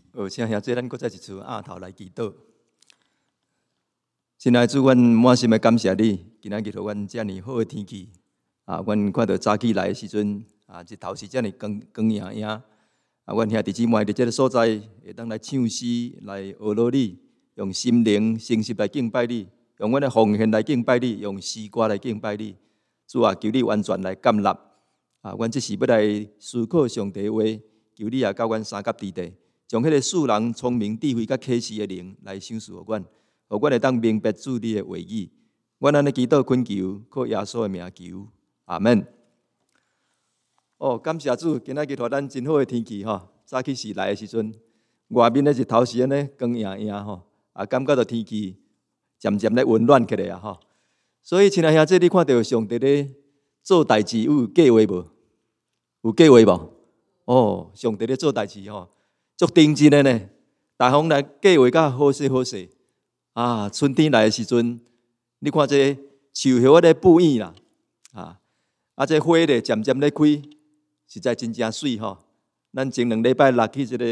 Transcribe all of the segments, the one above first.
请兄弟，咱搁再一次压头来祈祷。亲爱的主，阮满心的感谢你，今仔日互阮遮尔好的天气阮看到早起来的时阵日头是遮尔光莹莹阮兄弟姊妹伫这个所在会当来唱诗、来学罗你，用心灵诚实来敬拜你，用阮的奉献来敬拜你，用诗歌来敬拜你。主啊，求你完全来接纳阮这是要来思考上帝的话，求你教阮三甲之地。将迄个世人聪明智慧甲启示的灵来赏赐予阮，互阮会当明白主你的话语。阮安尼祈祷恳求，靠耶稣的名求，阿门。感谢主，今仔日互咱真好的天气早起时来的时阵，外面的日头是安尼光莹莹感觉到天气渐渐咧温暖起来所以，亲爱兄弟，你看到上帝咧做代志有计划无？有计划无？上帝咧做代志足认真的呢，大风来计划甲好势好势春天来的时阵，你看这树叶咧布影啦，这花咧渐渐咧开，实在真正水咱前2礼拜落去这个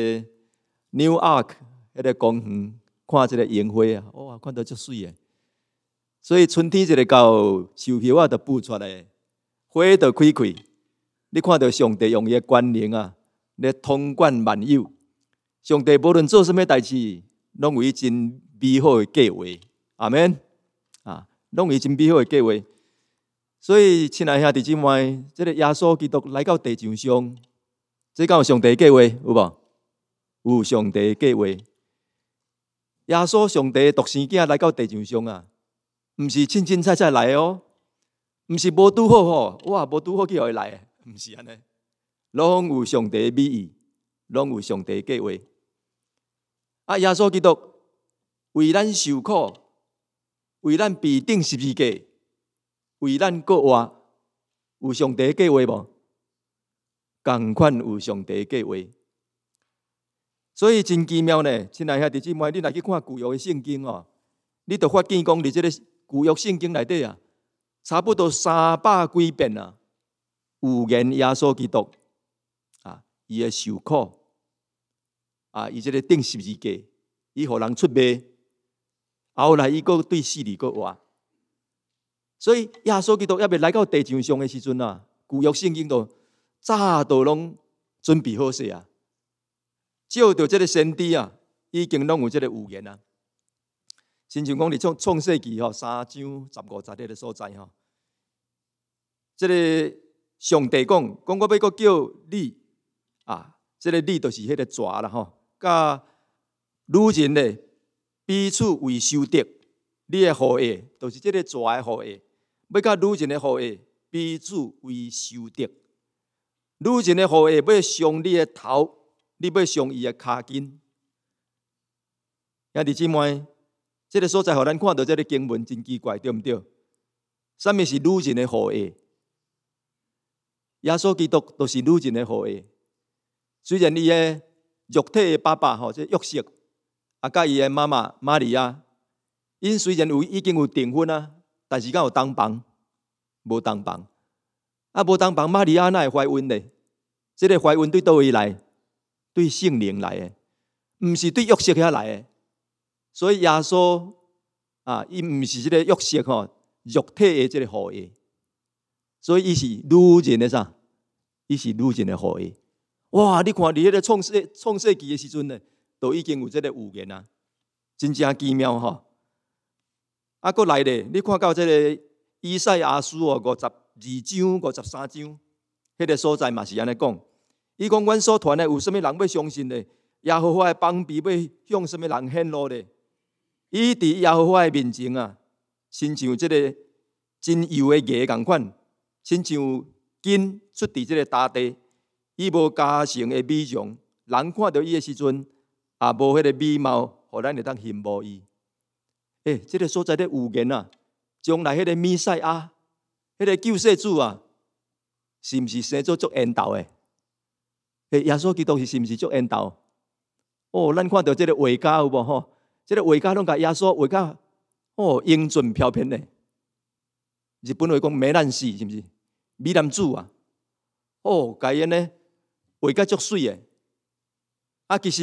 New Ark 迄个公园看这个樱花看到足水的。所以春天一个到，树叶就布出来，花就开开。你看到上帝用伊的权能咧统管万有。上帝无论做什么代志，拢有伊真美好的计划，阿们拢有伊真美好的计划。所以，亲爱兄弟姊妹，这个耶稣基督来到地上上，这敢有上帝的计划有无？有上帝的计划。耶稣上帝独生囝来到地上上毋是凊凊彩彩来的毋是无拄好无拄好去互伊来的，毋是安尼，拢有上帝的美意，拢有上帝的计划。耶稣基督为咱受苦，为咱被钉十字架，为咱国活，有上帝的计划无？同款有上帝的计划。所以真奇妙呢，亲爱兄弟姊妹，你若去看旧约的圣经你就发现讲，伫这个旧约圣经内底差不多300几遍有言耶稣基督伊的受苦。伊这个钉十字架，伊互人出卖，后来伊佫对死里佫活。所以耶稣基督还未来到地上上的时阵旧约圣经早都拢准备好势照着这个先知已经拢有这个预言亲像讲伫创世纪3章15节迄个所在这个上帝讲我要佫叫你这个你就是迄个蛇啦甲女人咧彼此为仇敌，你的后裔就是这个蛇的后裔，要甲女人的后裔彼此为仇敌。女人的后裔要伤你的头，你要伤伊的骹筋。兄弟姊妹，这个所在互咱看到这个经文真奇怪，对毋对？什么是女人的后裔？耶稣基督就是女人的后裔。虽然伊的肉体的爸爸这约瑟甲伊的妈妈玛利亚，因虽然已经有订婚但是敢有同房？无同房。无同房，玛利亚哪会怀孕呢？这个怀孕对倒位来？对圣灵来的，毋是对约瑟遐来的。所以耶稣伊毋是这个约瑟肉体的这个后裔，所以伊是女人的啥？伊是女人的后裔。哇！你看伫迄个创世纪的时阵都已经有这个预言真正奇妙佫来咧，你看到这个以赛亚书52章、53章，迄个所在嘛是安尼讲。伊讲阮所传的有啥物人要相信呢？耶和华的膀臂要向啥物人显露呢？伊伫耶和华的面前亲像这个真油的盐共款，亲像金出伫这个大地。伊无加成的美容，人看到伊的时阵，无迄个美貌，互咱会当羡慕伊。这个所在咧预言将来迄个弥赛亚，迄个救世主是毋是生做足缘投的？耶稣基督是毋是足缘投？咱看到这个画家有无这个画家拢甲耶稣画甲英俊飘翩的。日本话讲美男子是毋是？美男子甲因呢画甲足水的。其实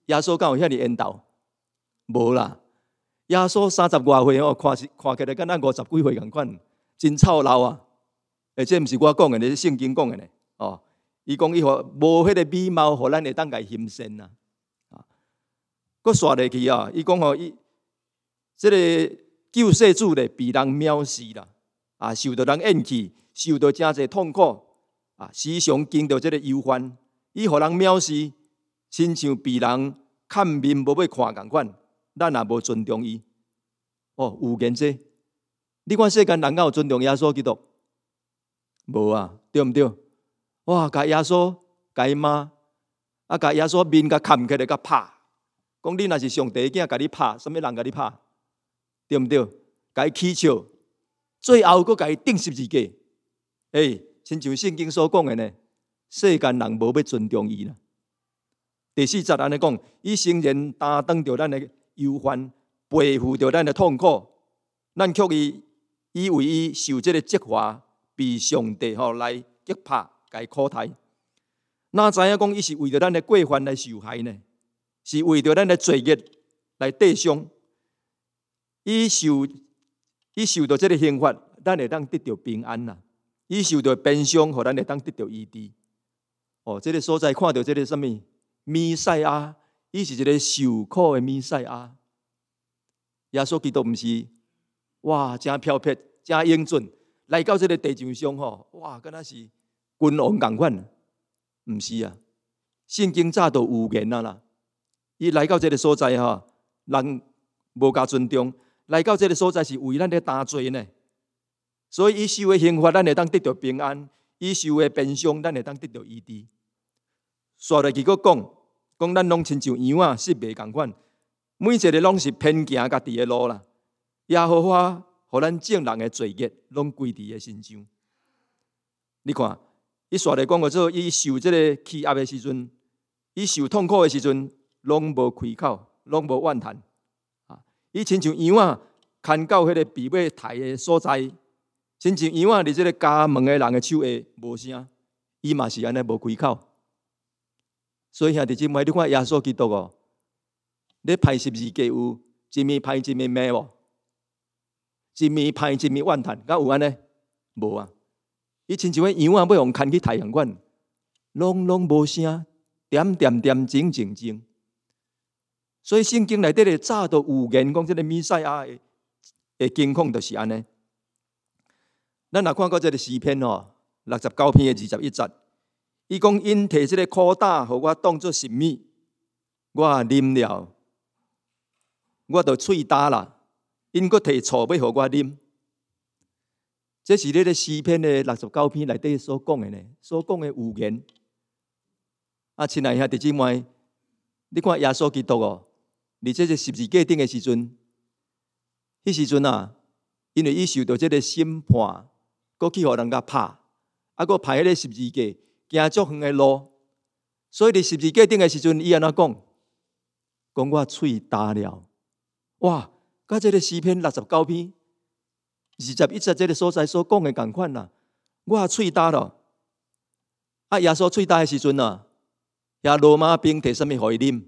耶稣敢有遐尼缘投？无啦。耶稣30外岁哦，看起来敢咱50几岁共款，真操劳啊！而且毋是我讲的，是圣经讲的呢。哦，伊讲伊无迄个美貌，互咱会当家欣赏呐。佫刷落去啊，伊讲吼，伊即个救世主咧被人藐视啦，啊，受到人厌弃，受到真侪痛苦，啊，时常经到即个忧患，伊互人藐视，亲像被人看面无要看共款，咱也无尊重伊。哦，有言这，你看世间人敢有尊重耶稣基督？无啊，对毋对？哇，甲耶稣，甲伊骂，啊，甲耶稣面甲砍起来，甲拍，讲你若是上帝的囝，甲你拍，什么人甲你拍？对毋对？甲伊起笑，最后佫甲伊钉十字架。亲像圣经所讲的呢，世间人无要尊重伊啦。第4节安尼讲，伊诚然担当着咱的忧患，背负着咱的痛苦，咱却以为伊受这个责罚，被上帝来击拍，甲伊苦待。哪知影讲伊是为着咱的过犯来受害呢？是为着咱的罪孽来抵伤。伊受到这个刑罚，咱会当得到平安啦。伊受到鞭伤，互咱会当得到医治。哦，这个所在看到这个什么？弥赛亚，伊是一个受苦的弥赛亚。耶稣基督毋是哇，真飘撇，真英俊，来到这个地上上吼，哇，敢若是君王共款。毋是啊，圣经早都有言啊啦。伊来到这个所在吼，人无加尊重，来到这个所在是为咱咧担罪呢。所以伊受的刑罚，咱会当得到平安；伊受的鞭伤，咱会当得到医治。刷落去佫讲咱拢亲像羊仔失迷共款，每一个拢是偏行家己的路啦。耶和华互咱正人的罪孽，拢归伫伊身上。你看，伊刷来讲个做，伊受这个欺压的时阵，伊受痛苦的时阵，拢无开口，拢无怨叹。伊亲像羊仔牵到迄个被马抬的所在，亲像羊仔伫这个家门的人的手下无声，伊嘛是安尼无开口。所以兄弟姊妹，你看耶稣基督哦，你拍十字架有一面拍一面骂无？一面拍一面怨叹，敢有安尼？无啊！伊亲像羊仔要用牵去抬共款，拢无声，点静静静。所以圣经内底咧早都有言讲，这个弥赛亚的情况就是安尼。咱若看过这个诗篇哦，69篇的21节。伊讲因摕即个苦胆，互我当作神物，我啉了，我就喙焦啦。因佫摕醋要互我啉，这是咧诗篇的69篇内底所讲的呢，所讲的有言。啊，亲爱兄弟姊妹，你看耶稣基督哦，伫这个十字架顶的时阵，迄时阵啊，因为伊受到这个审判，佫去互人家拍，啊，佫拍迄个十字架。行足远的路，所以伫十字架顶的时阵，伊安怎讲？讲我喙焦了。哇！甲这个诗篇69篇21节这个所在所讲的共款啦。我喙焦了。啊，耶稣喙焦的时阵啊，遐罗马兵摕什么互伊啉？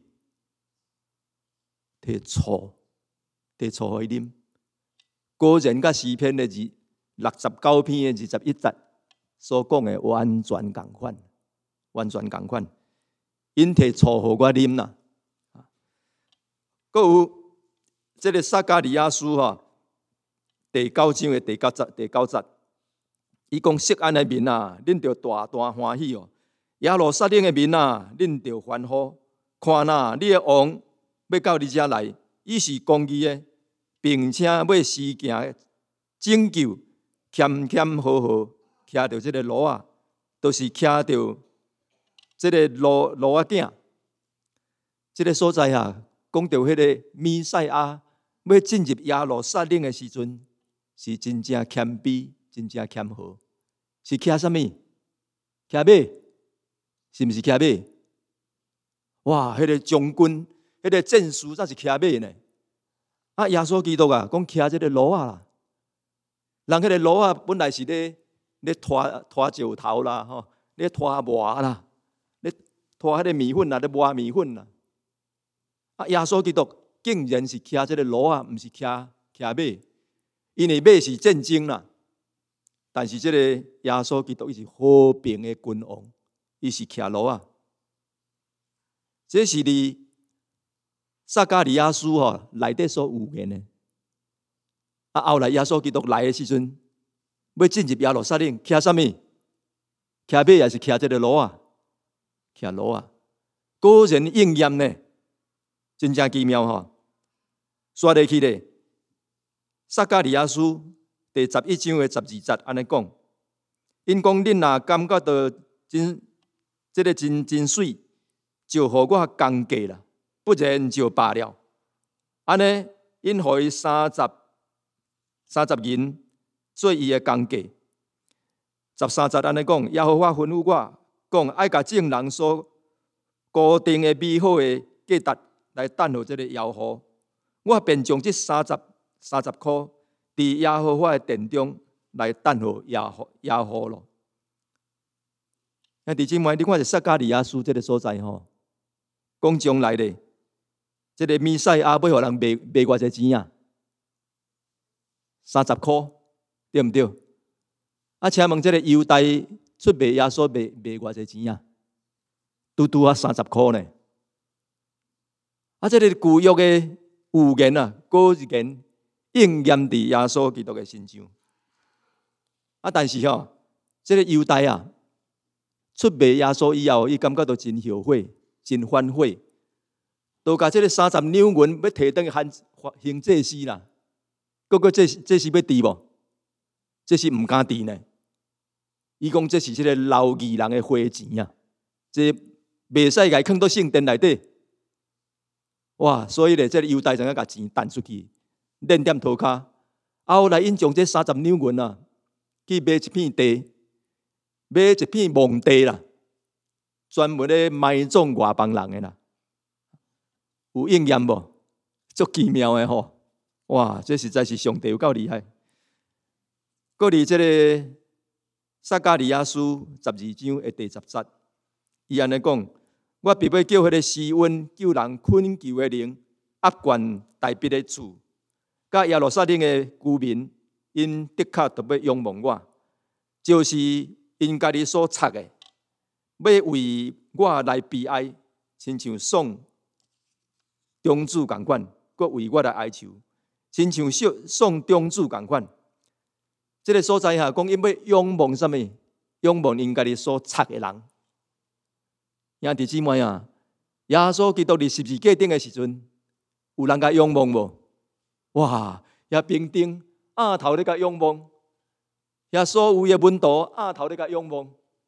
摕醋互伊啉。果然，甲诗篇的69篇的21节。所讲的完全共款，完全共款。因摕醋互我啉啦。佫有这个撒迦利亚书第9章的第9节，伊讲锡安的民啊，恁着大大欢喜哦；耶路撒冷的民啊，恁着欢呼。看哪，你的王要到你遮来，伊是公义的，并且要施行拯救，谦好。骑着这个骡啊，都是骑着这个骡仔囝。这个所在啊，讲到迄个弥赛亚要进入耶路撒冷的时阵，是真正谦卑，真正谦和。是骑什么？骑马？是毋是骑马？哇！迄个将军，迄个战士才是骑马呢。啊，耶稣基督啊，讲骑这个骡仔啦。人迄个骡仔本来是咧拖石头啦，咧拖磨啦，咧拖迄个米粉啦，咧磨米粉啦。 耶稣基督竟然是骑这个骡啊，不是骑马，因为马是战争啦。但是这个耶稣基督伊是和平的君王，伊是骑骡啊。这是伫撒迦利亚书内底所有言的。后来耶稣基督来的时阵，要进入耶路撒冷，骑什么？骑马也是骑这个骡啊，骑骡啊。果然应验呢，真正奇妙刷下去咧，撒迦利亚书第11章的12节安尼讲，因讲恁若感觉到真水，就互我工价啦，不然就罢了。安尼，因互伊30银做伊的工价。13节安尼讲，耶和华吩咐我讲，爱甲众人所固定的美好的价值来等候这个耶和华。我便将这30箍伫耶和华的殿中来等候耶和华咯。兄弟姊妹，你看是撒迦利亚书这个所在讲将来的这个弥赛亚要互人卖偌济钱啊？30箍，对毋对？请问这个犹大出卖耶稣卖偌济钱啊？拄30箍呢？这个旧约的有言果然应验伫耶稣基督的身上。但是这个犹大出卖耶稣以后，伊感觉到真后悔、真反悔，都甲这个30两银要摕回去行祭司啦。这是要治无？这是唔敢治呢。伊讲这是这个老义人的花钱啊，这袂使甲伊放到圣殿内底。哇！所以咧，这个犹大怎样甲钱弹出去，练点涂骹，后来因将这30两银去买一片地，买一片墓地啦，专门咧埋葬外邦人的啦。有应验无？足奇妙的哇！这实在是上帝有够厉害。搁伫这个撒迦利亚书12章的第10节，伊安尼讲：我必要叫迄个施恩救人困求的灵压灌大笔的厝，甲耶路撒冷的居民，因的确特别仰望我，就是因家己所插的，要为我来悲哀，亲像送中主共款，搁为我来哀求，亲像送中主共款。这个所在讲因要仰望什么？仰望因家己所插的人。兄弟姊妹耶稣基督伫十字架顶的时阵，有人甲仰望无？哇！遐兵丁头咧甲仰望，遐所有的门徒头咧甲仰望，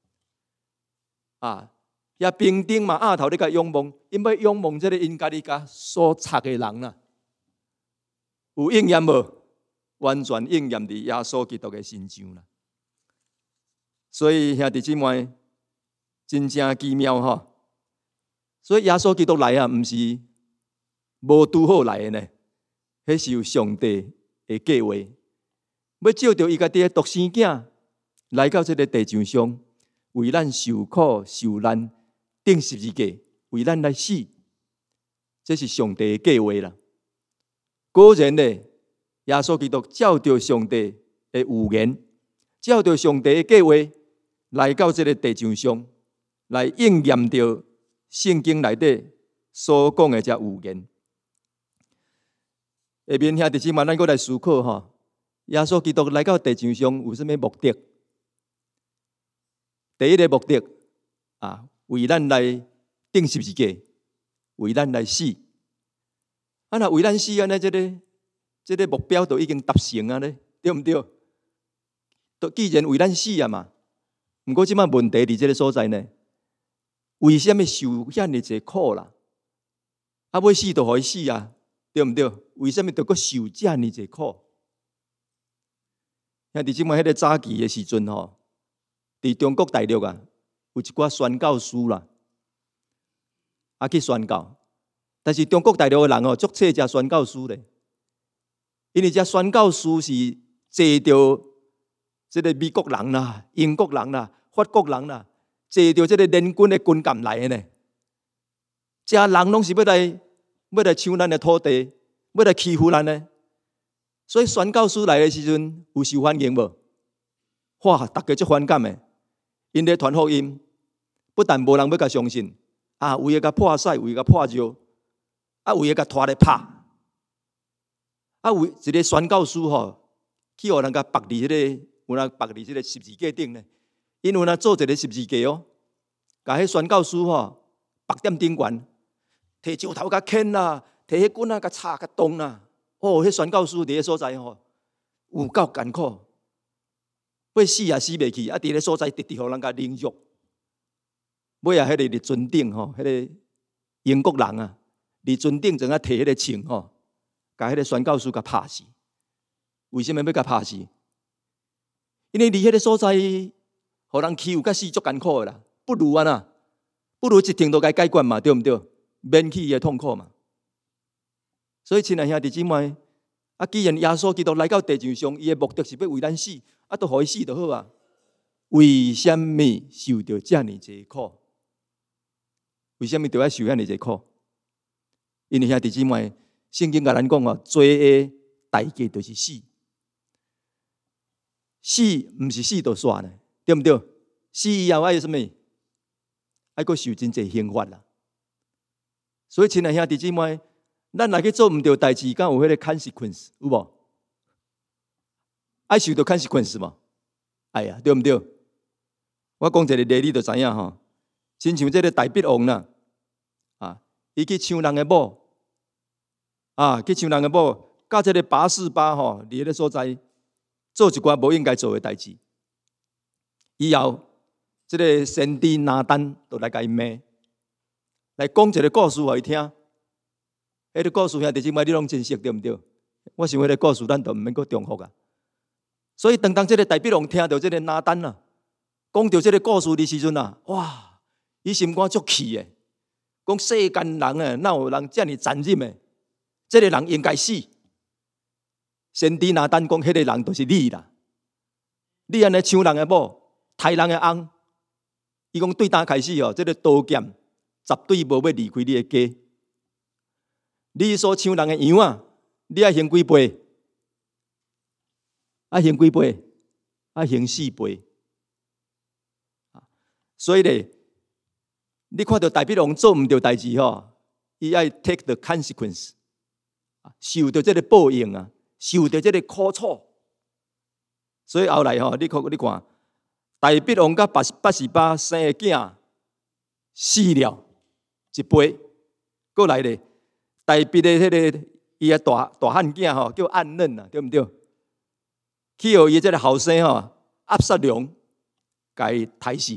遐兵丁嘛头咧甲仰望，因要仰望这个因家己甲所插的人啦。有应验无？完全应验伫耶稣基督的身上啦。所以兄弟姊妹，真正奇妙所以耶稣基督来毋是无拄好来的呢，迄是有上帝的计划，要照着伊家己的独生囝来到这个地上上，为咱受苦受难，钉十字架，为咱来死，这是上帝的计划啦。果然呢，耶稣基督照着上帝的预言，照着上帝的计划，来到这个地上上，来应验着圣经内底所讲的这预言。下面兄弟姊妹，咱搁来思考耶稣基督来到地上上有什么目的？第一个目的为咱来钉十字架，为咱来死。那为咱死呢？这个目标都已经达成啊咧，对不对？都既然为咱死嘛，不过即摆问题伫这个所在呢，为什么受遐尼济苦啦？要死就互伊死啊，对不对？为什么要阁受遮尼济苦？兄弟姊妹，迄个早期的时阵伫中国大陆有一寡宣教师啦，去宣教，但是中国大陆的人足册遮宣教师咧。因为这宣教师是坐着这个美国人啦、英国人啦、法国人啦，坐着这个联军的军舰来的呢。这人拢是要来要来抢咱的土地，要来欺负咱呢。所以宣教师来的时阵，有受欢迎无？哇，大家足反感的，因咧传福音，不但无人要甲相信，有诶甲破屎，有诶甲破石，有诶甲拖来拍，有一个宣教师去互人甲绑伫迄个，有人绑伫即个十字架顶呢。因有人做一个十字架甲迄宣教师绑踮顶悬，摕石头甲牵啦，摕迄棍甲插甲动啦。迄宣教师伫个所在有够艰苦，要死也死袂去，伫个所在直直互人甲凌辱。尾迄个立尊顶迄个英国人立尊顶正摕迄个枪甲迄个宣教师甲拍死。为什么要甲拍死？因为伫迄个所在，互人欺负甲死足艰苦的啦，不如不如一程度甲解决嘛，对毋对？免去伊的痛苦嘛。所以，亲爱兄弟姊妹，既然耶稣基督来到地上上，伊的目的是要为咱死，都互伊死就好啊。为什么受到这么济苦？为什么就要受遐尼济苦？因为兄弟姊妹，圣经甲咱讲罪的代价就是死。死毋是死就煞呢，对毋对？死以后爱什么？爱阁受真济刑罚啦。所以，亲爱兄弟姊妹，咱若去做毋对代志，敢有迄个 consequence 有无？爱受到 consequence 嘛？哎呀，对毋对？我讲一个例，你就知影亲像这个大鼻王啦，伊去抢人的某，去抢人的某，甲这个拔示巴伫迄个所在做一寡无应该做的代志。以后，这个先知拿单就来甲伊骂，来讲一个故事互伊听。迄个故事兄弟姊妹你拢真熟对毋对？我想迄个故事咱就毋免阁重复啊。所以当这个大鼻王听到这个拿单讲到这个故事的时阵哇，伊心肝足气的，讲世间人哪有人这么残忍的？这个人应该死。先知拿单讲，迄个人就是你啦！你安尼抢人的某，杀人的翁，伊讲对打开始这个刀剑绝对无要离开你的家。你所抢人的羊你要行几倍？行几倍？行4倍。所以咧，你看到大鼻王做唔对代志伊要 take the consequence， 受到这个报应受到这个苦楚。所以后来你看，大鼻王甲八十八生的囝死了一倍，过来咧。大鼻的迄个伊的大汉囝叫暗嫩对毋对？去互伊这个后生押沙龙，甲伊杀死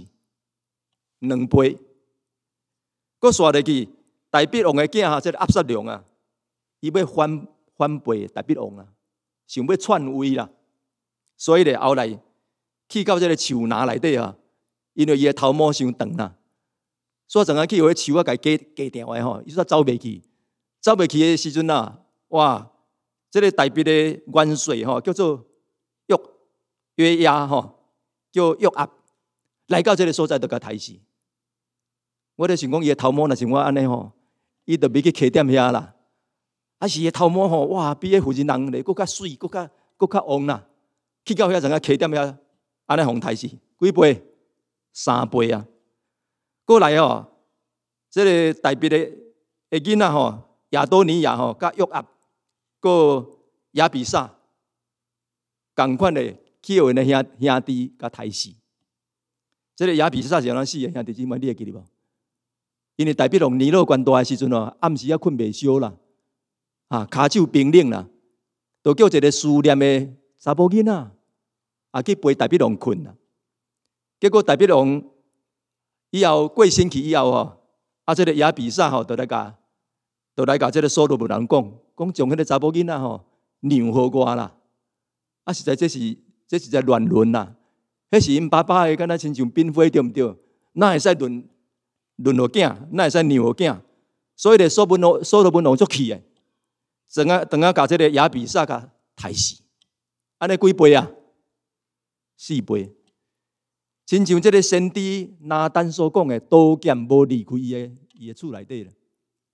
2倍。佫刷入去，大鼻王的囝这个押沙龙伊要反背大鼻王想要篡位啦。所以咧后来去到这个树林内底因为伊的头毛伤长啦，所以怎去互迄树甲伊夹掉的伊煞走袂去。走袂去的时阵哇！这个大鼻的元帅叫做约押叫约押，来到这个所在就甲杀死。我咧想讲伊的头毛若像我安尼伊就别去起点遐啦。是伊的头毛哇，比迄妇人人咧，佫较水，佫较旺啦。去到遐阵起点遐，安尼互杀死几倍？3倍啊！过来这个大鼻的囡仔亚多尼亚甲约押，个亚比煞，共款的去互因的兄弟甲杀死。这个亚比煞是安怎死的？兄弟姊妹，你会记得无？因为大鼻王年老关大的时阵暗时困袂烧啦，骹手冰冷啦，就叫一个思念的查某囡仔去陪大鼻王困啦。结果大鼻王以后过身去以后这个亚比煞就来甲这个所罗门人讲将迄个查某囡仔让互我啦。实在这是在乱伦啦。迄是因爸爸的，敢若亲像嫔妃对毋对？哪会使论互囝？哪会使让互囝？所以咧，所罗门王足气的，当甲这个亚比煞甲杀死。安尼几倍？4倍。亲像这个先知拿单所讲的，刀剑无离开伊的厝内底了。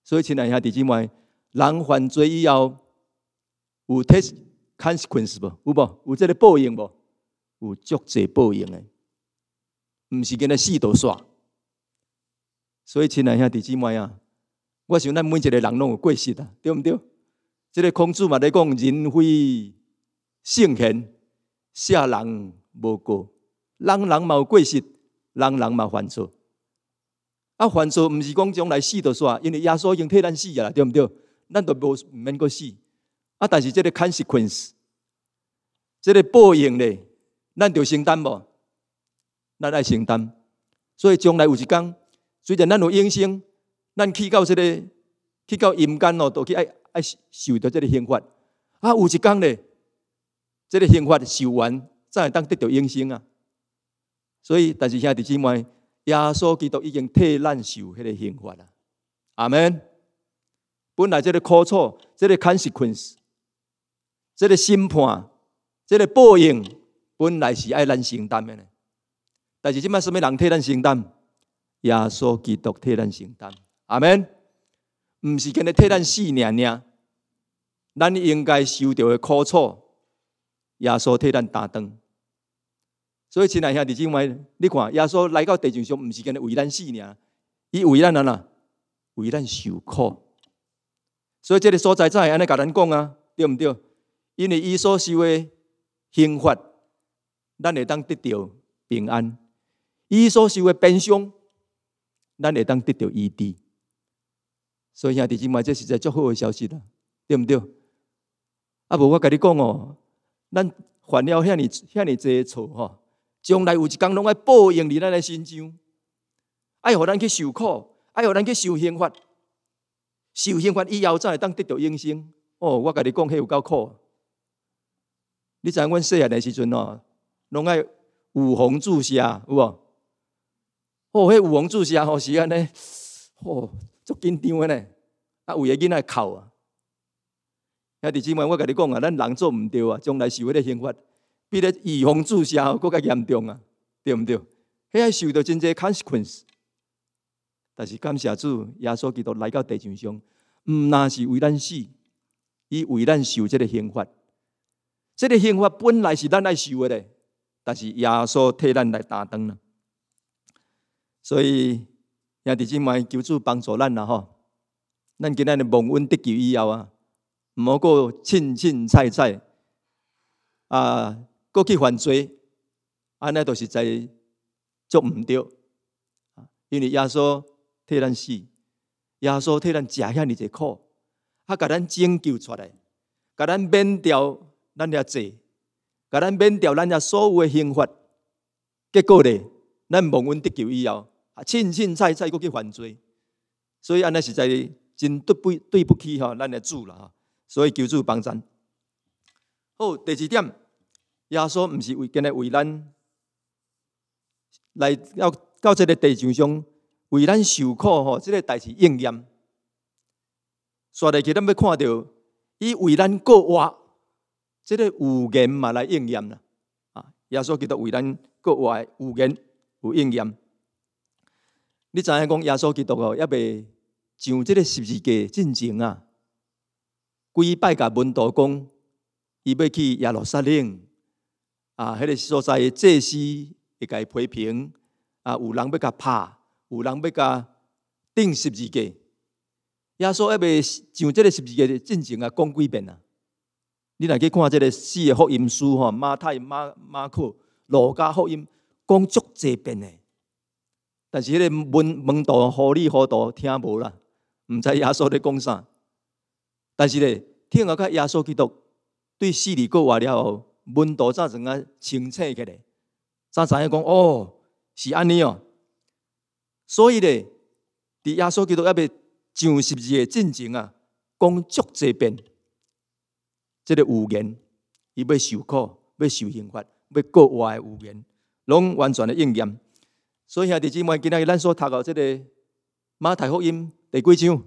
所以亲爱兄弟姊妹，人犯罪以后有 test consequence 无？有无？有这个报应无？有足济报应的，唔是跟他死就煞。所以亲爱兄弟姊妹啊，我想咱每一个人拢有过失啊，对唔对？这个孔子嘛在讲人非圣贤，世人无过，人人嘛有过失，人人嘛犯错。啊，犯错唔是讲将来死就煞，因为耶稣已经替咱死啦，对唔对？咱就无免阁死。啊，但是这个 consequence， 这个报应咧，咱就承担无？咱爱承担。所以将来有一天，虽然咱有永生，咱去到阴间哦，都去爱受到这个刑罚。啊，有一天咧，这个刑罚受完，才会当得到永生啊。所以，但是兄弟姊妹，耶稣基督已经替咱受迄个刑罚啦。阿们。本来这个苦楚，这个 consequence， 这个审判，这个报应，本来是爱咱承担的呢。但是即摆什么人替咱承担？耶稣基督替咱承担。阿们。唔是跟他替咱死尔，咱应该受到的苦楚，耶稣替咱担当。所以亲爱兄弟姊妹，你看耶稣来到地上上，唔是跟他为咱死尔，伊为咱哪？为咱受苦。所以这个所在才会安尼甲咱讲啊，对唔对？因为伊所受的刑罚，咱会当得到平安；伊所受的鞭伤，咱会当得到医治。所以兄弟姊妹，这实在足好的消息啦，对唔对？啊，无我甲你讲哦，咱犯了遐尼济错吼，将来有一天拢爱报应伫咱的身上，爱互咱去受苦，爱互咱去受刑罚。受刑罚以后，才会当得到永生。哦，我甲你讲，迄有够苦。你知影阮细汉的时阵哦，拢爱有红注射，有无？哦，迄有红注射吼是安尼，哦，足紧张的呢。啊，有个囡仔哭啊。兄弟姊妹，我甲你讲啊，咱人做唔对啊，将来受迄个刑罚，比咧预防注射更加严重啊，对唔对？迄爱受到真侪 consequence。但是感谢主，耶稣基督来到地上上，唔那是为咱死，伊为咱受这个刑罚。这个刑罚本来是咱爱受的咧，但是耶稣替咱来担当啦。所以兄弟姊妹，求主帮助咱啦吼。咱今仔日蒙恩得救以后啊，唔好过凊彩啊，过去犯罪，安尼都是在做唔对。因为耶稣替咱死，耶稣替咱食遐尼济苦，啊，甲咱拯救出来，甲咱免掉咱遐罪，甲咱免掉咱遐所有的刑罚。结果咧，咱蒙恩得救以后，啊，凊彩过去犯罪，所以安尼实在真对不起吼，咱的主啦吼。所以求主帮咱。好，第二点，耶稣唔是今日为咱来到这个地上上。为咱受苦吼，这个代志应验。刷下去，咱要看到，伊为咱过活，这个有言嘛来应验啦。啊，耶稣基督为咱过活，有言有应验。你知影讲耶稣基督哦，也未上这个十字架进前啊，几摆甲门徒讲，伊要去耶路撒冷啊，迄个所在祭司会甲伊批评啊，有人要甲拍。有人要甲钉十字架，耶稣还未上这个十字架进前啊，讲几遍啊？你若去看这个四个福音书吼，马太、马可、路加福音，讲足济遍的。但是迄个门徒糊里糊涂听无啦，唔知耶稣在讲啥。但是咧，听到甲耶稣基督对死里过活了后，门徒才怎啊清醒起来，才知影讲哦，是安尼哦。所以咧，伫耶稣基督还未上十字架进前啊，讲足济遍，这个预言，伊要受苦，要受刑罚，要过活的预言，拢完全的应验。所以兄弟姊妹，今仔日咱所读到这个马太福音第几章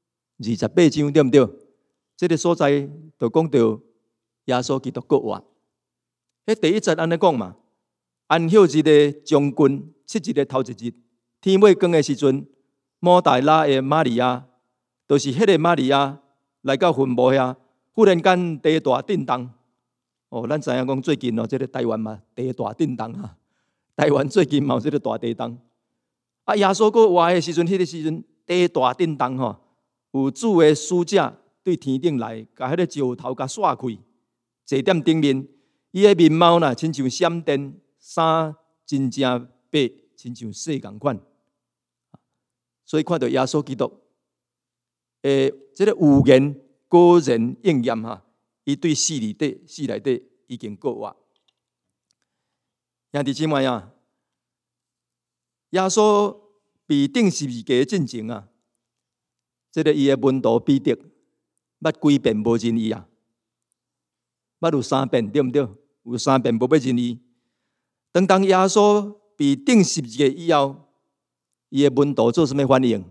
？28章，对唔对？这个所在就讲到耶稣基督过活。迄第一节安尼讲嘛，安息日的将军，7日的头一日。天尾光的时阵，摩大拉的玛利亚就是迄个玛利亚来到坟墓遐，忽然间地大震动。咱知影讲最近这个台湾嘛，地大震动啊。台湾最近嘛有这个大地震。耶稣搁活的时阵，迄个时阵地大震动有主的使者对天顶来，甲迄个石头甲刷开，坐踮顶面。伊的面貌呐，亲像闪电，衫真正白，亲像雪共款。所以看到耶稣基督，这个预言果然应验哈。伊对死内底已经过活。兄弟姊妹啊，耶稣被钉十字架进前啊，这个伊的门徒彼得，捌几遍无认伊啊？捌有3遍，对不对？有3遍无要认伊。当耶稣被钉十字架以后，伊的门徒做什么反应？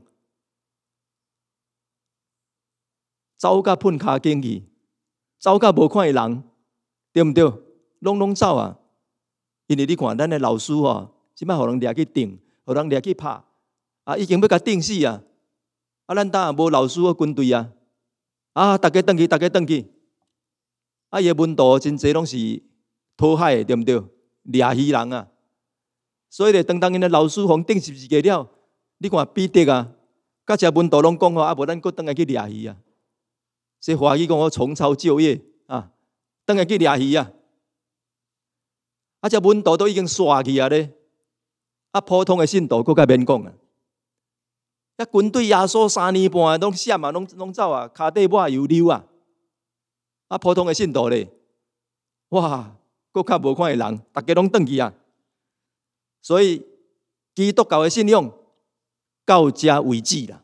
走甲喷骹紧去，走甲无看伊人，对不对？拢走啊！因为你看咱的老师即摆互人掠去钉，互人掠去拍，已经要甲钉死啊！咱当然无老师的军队啊！大家转去，伊的门徒真侪拢是讨海的，对不对？掠鱼人啊！所以咧，当因的老师互钉十字架了，你看彼得啊，甲遮门徒拢讲无咱搁转来去掠鱼啊！这华语讲我重操旧业转来去掠鱼啊！这门徒都已经刷去啊咧，普通的信徒搁较免讲啊！军队耶稣3年半拢闪啊，拢走啊，骹底抹油溜啊！普通的信徒咧，哇，搁较无看的人，大家拢转去啊！所以基督教的信仰到这为止啦。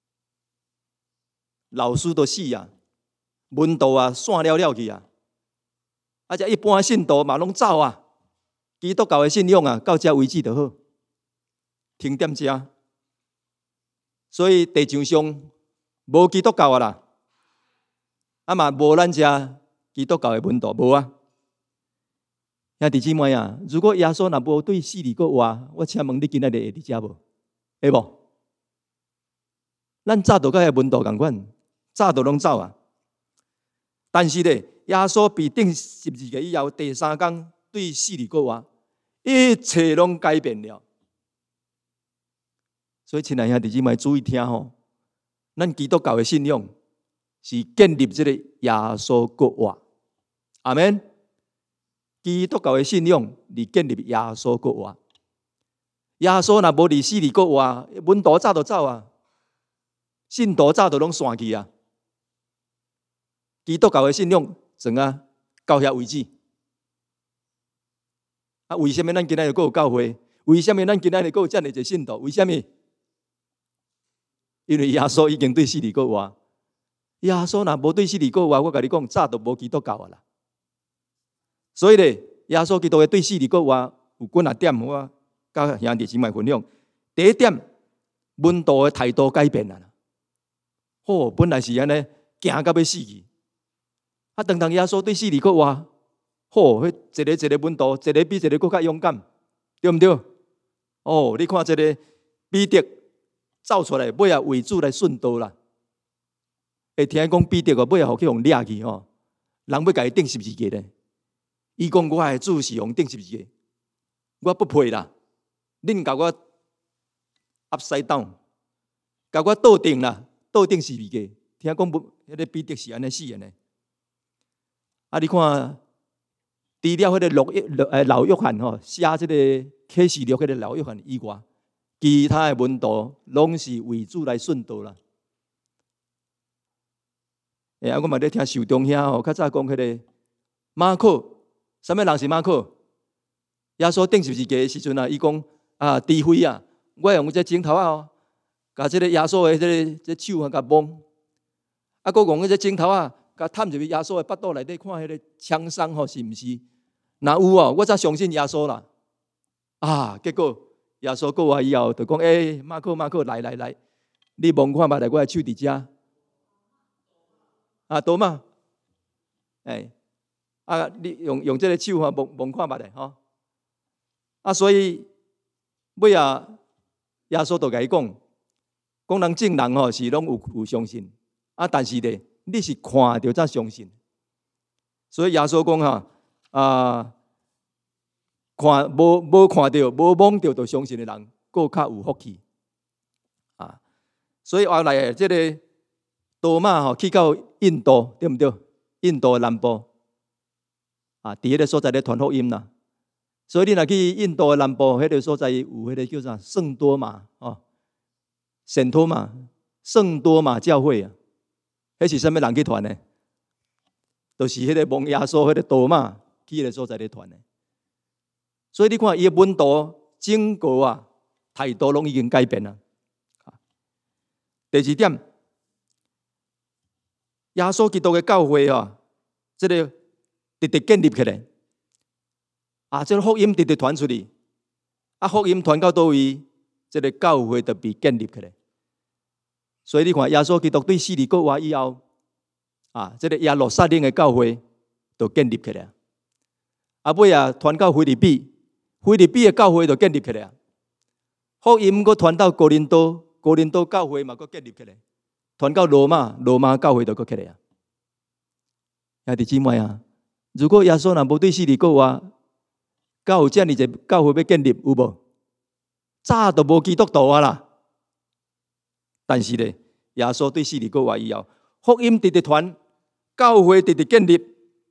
老师都死啊，门徒散了去啊！这一般信徒嘛拢走啊！基督教的信仰到这为止就好，停点这。所以地上上无基督教啦，嘛无咱这基督教的门徒无啊。兄弟姊妹啊，如果耶稣若无对死里搁活，我请问你今仔日会伫遮无？会无？咱早就甲迄门徒共款，早就拢走啊。但是咧，耶稣被钉十字架以后，第3天对死里搁活。一切拢改变了，所以亲爱兄弟姊妹注意听咱基督教的信仰是建立这个耶稣搁活，阿们。基督教的信仰是建立耶稣搁活。耶稣若无伫死里搁活，门徒早就走啊，信徒早就拢散去啊。基督教的信仰怎到遐为止。为什么咱今仔日还有教会？为什么咱今仔日还有这么多信徒？为什么？因为耶稣已经对死里搁活。耶稣若无对死里搁活，我甲你讲，早就无基督教啦。所以咧，耶稣基督的对死里搁活有几啊点，我甲兄弟姊妹分享。第一点，门徒的态度改变啦。本来是安尼，惊到要死去。当耶稣对死里搁活。一个门徒，一个比一个更较勇敢，对不对？你看这个彼得走出来，尾为主来顺道啦。会听讲彼得尾去用掠去人要甲伊钉十字架咧。伊讲我的主是用钉十字架，我不配啦。恁甲我 upside down， 甲我倒钉啦，倒钉十字架。听讲迄个彼得是安尼死的呢。你看。除了迄个老约翰写这个启示录，迄个老约翰以外，其他的门徒拢是为主来顺道啦。我嘛咧听受中遐较早讲迄个马可，什么人是马可？耶稣钉十字架的时阵伊讲智慧我用这镜头甲这个耶稣的这手甲摸，佫用这镜头甲探入去耶稣的腹肚内底看迄个枪伤是毋是？若有我才相信耶稣啦。结果耶稣过活以后，就讲马可来，你摸看觅来，我的手伫遮。多嘛？你用这个手摸看觅来所以尾耶稣就甲伊讲， 讲人正人吼是拢有相信，但是咧，你是看到才相信。所以耶稣讲看无看到、无摸到就相信的人，更较有福气所以后来的这个多马去到印度，对不对？印度的南部伫迄个所在咧传福音啦。所以你若去印度的南部，迄个所在有迄个叫啥圣多马圣多马教会迄是什么人去传的？就是迄个蒙耶稣迄个多马去迄个所在咧传的。所以你看伊的门徒整个态度拢已经改变了。第二点，耶稣基督的教会这个直直建立起来这个福音直直传出去福音传到倒位，这个教会就被建立起来。所以你看，耶稣基督对死里复活以后这个耶路撒冷的教会就建立起来。尾传到腓立比的教会就建立起来。福音搁传到哥林多教会嘛，搁建立起来。传到罗马教会就搁起来兄弟姊妹如果耶稣若无对死里复活，敢有这样一个教会要建立有无？早就无基督徒啦。但是咧，耶稣对死里复活以后，福音直直传，教会直直建立。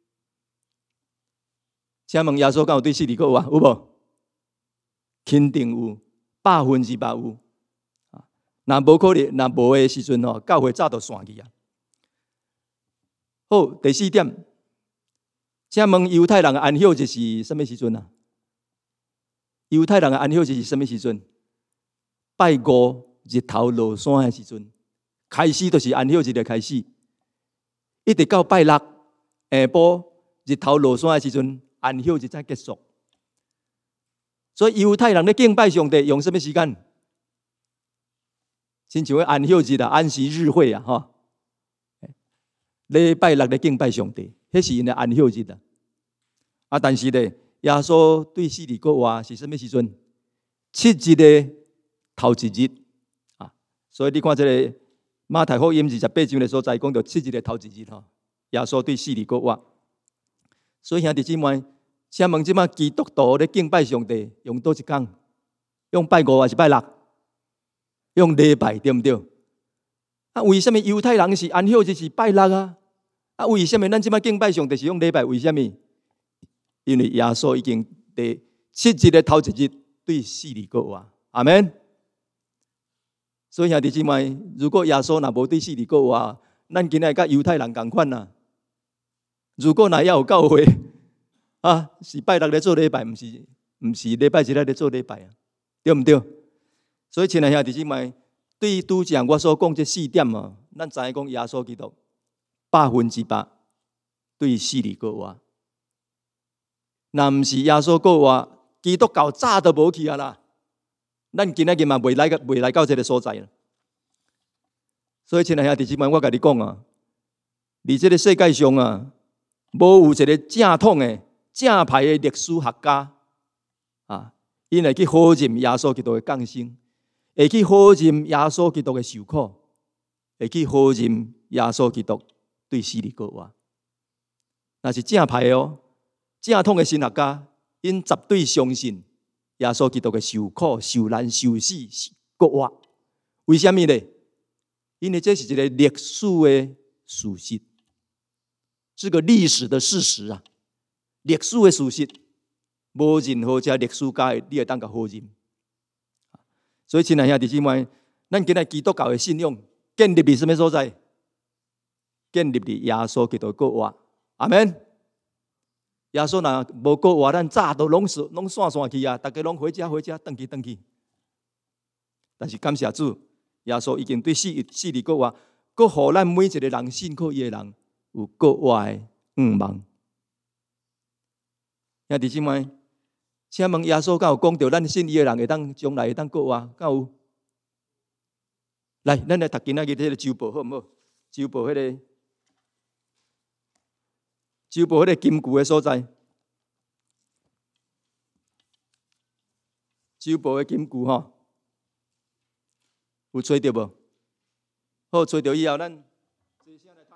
请问耶稣敢有对死里复活有无？肯定有，100%有。若无可能，若无的时阵教会早就散去好，第4点，请问犹太人的安息日是什么时阵犹太人的安息日是什么时阵？拜五日头落山的时阵，开始就是安息日的开始，一直到拜六下晡日头落山的时阵，安息日才结束。所以犹太人咧敬拜上帝用什么时间？亲像安息日安息日会礼拜六咧敬拜上帝，迄是因的安息日但是咧，耶稣对死里复活是什么时阵？7日的头一日所以你看这个马太福音28章的所在，讲到7日的头一日耶稣对死里复活。所以兄弟姊妹，请问即马基督徒咧敬拜上帝用倒一天？用拜五还是拜六？用礼拜，对不对？为什么犹太人是安息日是拜六为什么咱即马敬拜上帝是用礼拜？为什么？因为耶稣已经第7日的头一日对死里复活。阿们。所以兄弟姊妹，如果耶稣若无对死里复活，咱今仔甲犹太人同款如果若有教会是拜六咧做礼拜，毋是礼拜日咧做礼拜对不对？所以亲爱兄弟姊妹，对于拄则我所讲这4点咱知影讲耶稣基督100%对死里复活。若毋是耶稣复活，基督教早就无去啦。咱今仔日嘛未来到这个所在。所以亲爱兄弟姊妹，我甲你讲伫这个世界上无有一个正统的、正牌的历史学家因会去考认耶稣基督的降生，会去考认耶稣基督的受苦，会去考认耶稣基督对死里复活。那是正牌正统的神学家，因绝对相信耶稣基督的受苦、受难、受死、复活。为什么呢？因为这是一个历史的事实，是个历史的事实历史的事实，无任何这历史家你会当甲否认。所以亲爱兄弟姊妹，咱今仔基督教的信仰建立伫什么所在？建立伫耶稣基督复活。阿们。耶稣若无复活，咱早都拢散去大家拢回家，回去。但是感谢主，耶稣已经对死里复活，佮互咱每一个人信靠伊的人有复活的盼望。兄弟姊妹，请问耶稣敢有讲到咱信伊的人会当将来会当复活？敢有？来，咱来读今仔日这个周报好唔好？周报迄个。周报迄个金句的所在，周报的金句有找到无？ 好，找到以后，咱坐声来读。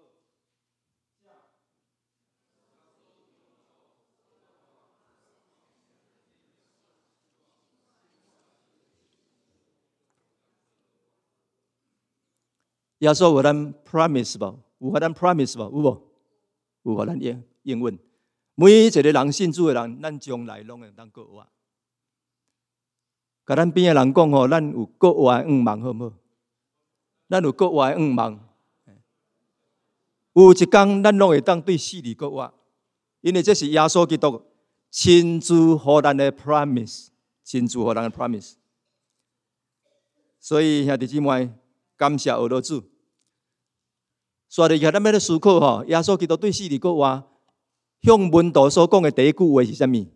耶稣有咱 promise 无？有互咱 promise 无？有无？有互咱应允。每一个人信主的人，咱将来拢会当过活。甲咱边的人讲吼，咱有过活的愿望，好唔好？咱有过活的愿望。有一天，咱拢会当对死里过活，因为这是耶稣基督亲自互咱的 promise， 亲自互咱的 promise。所以兄弟姊妹，感谢俄罗主。所以，咱要咧思考吼，耶稣基督对死里过活，向门徒所讲的第一句话是啥物？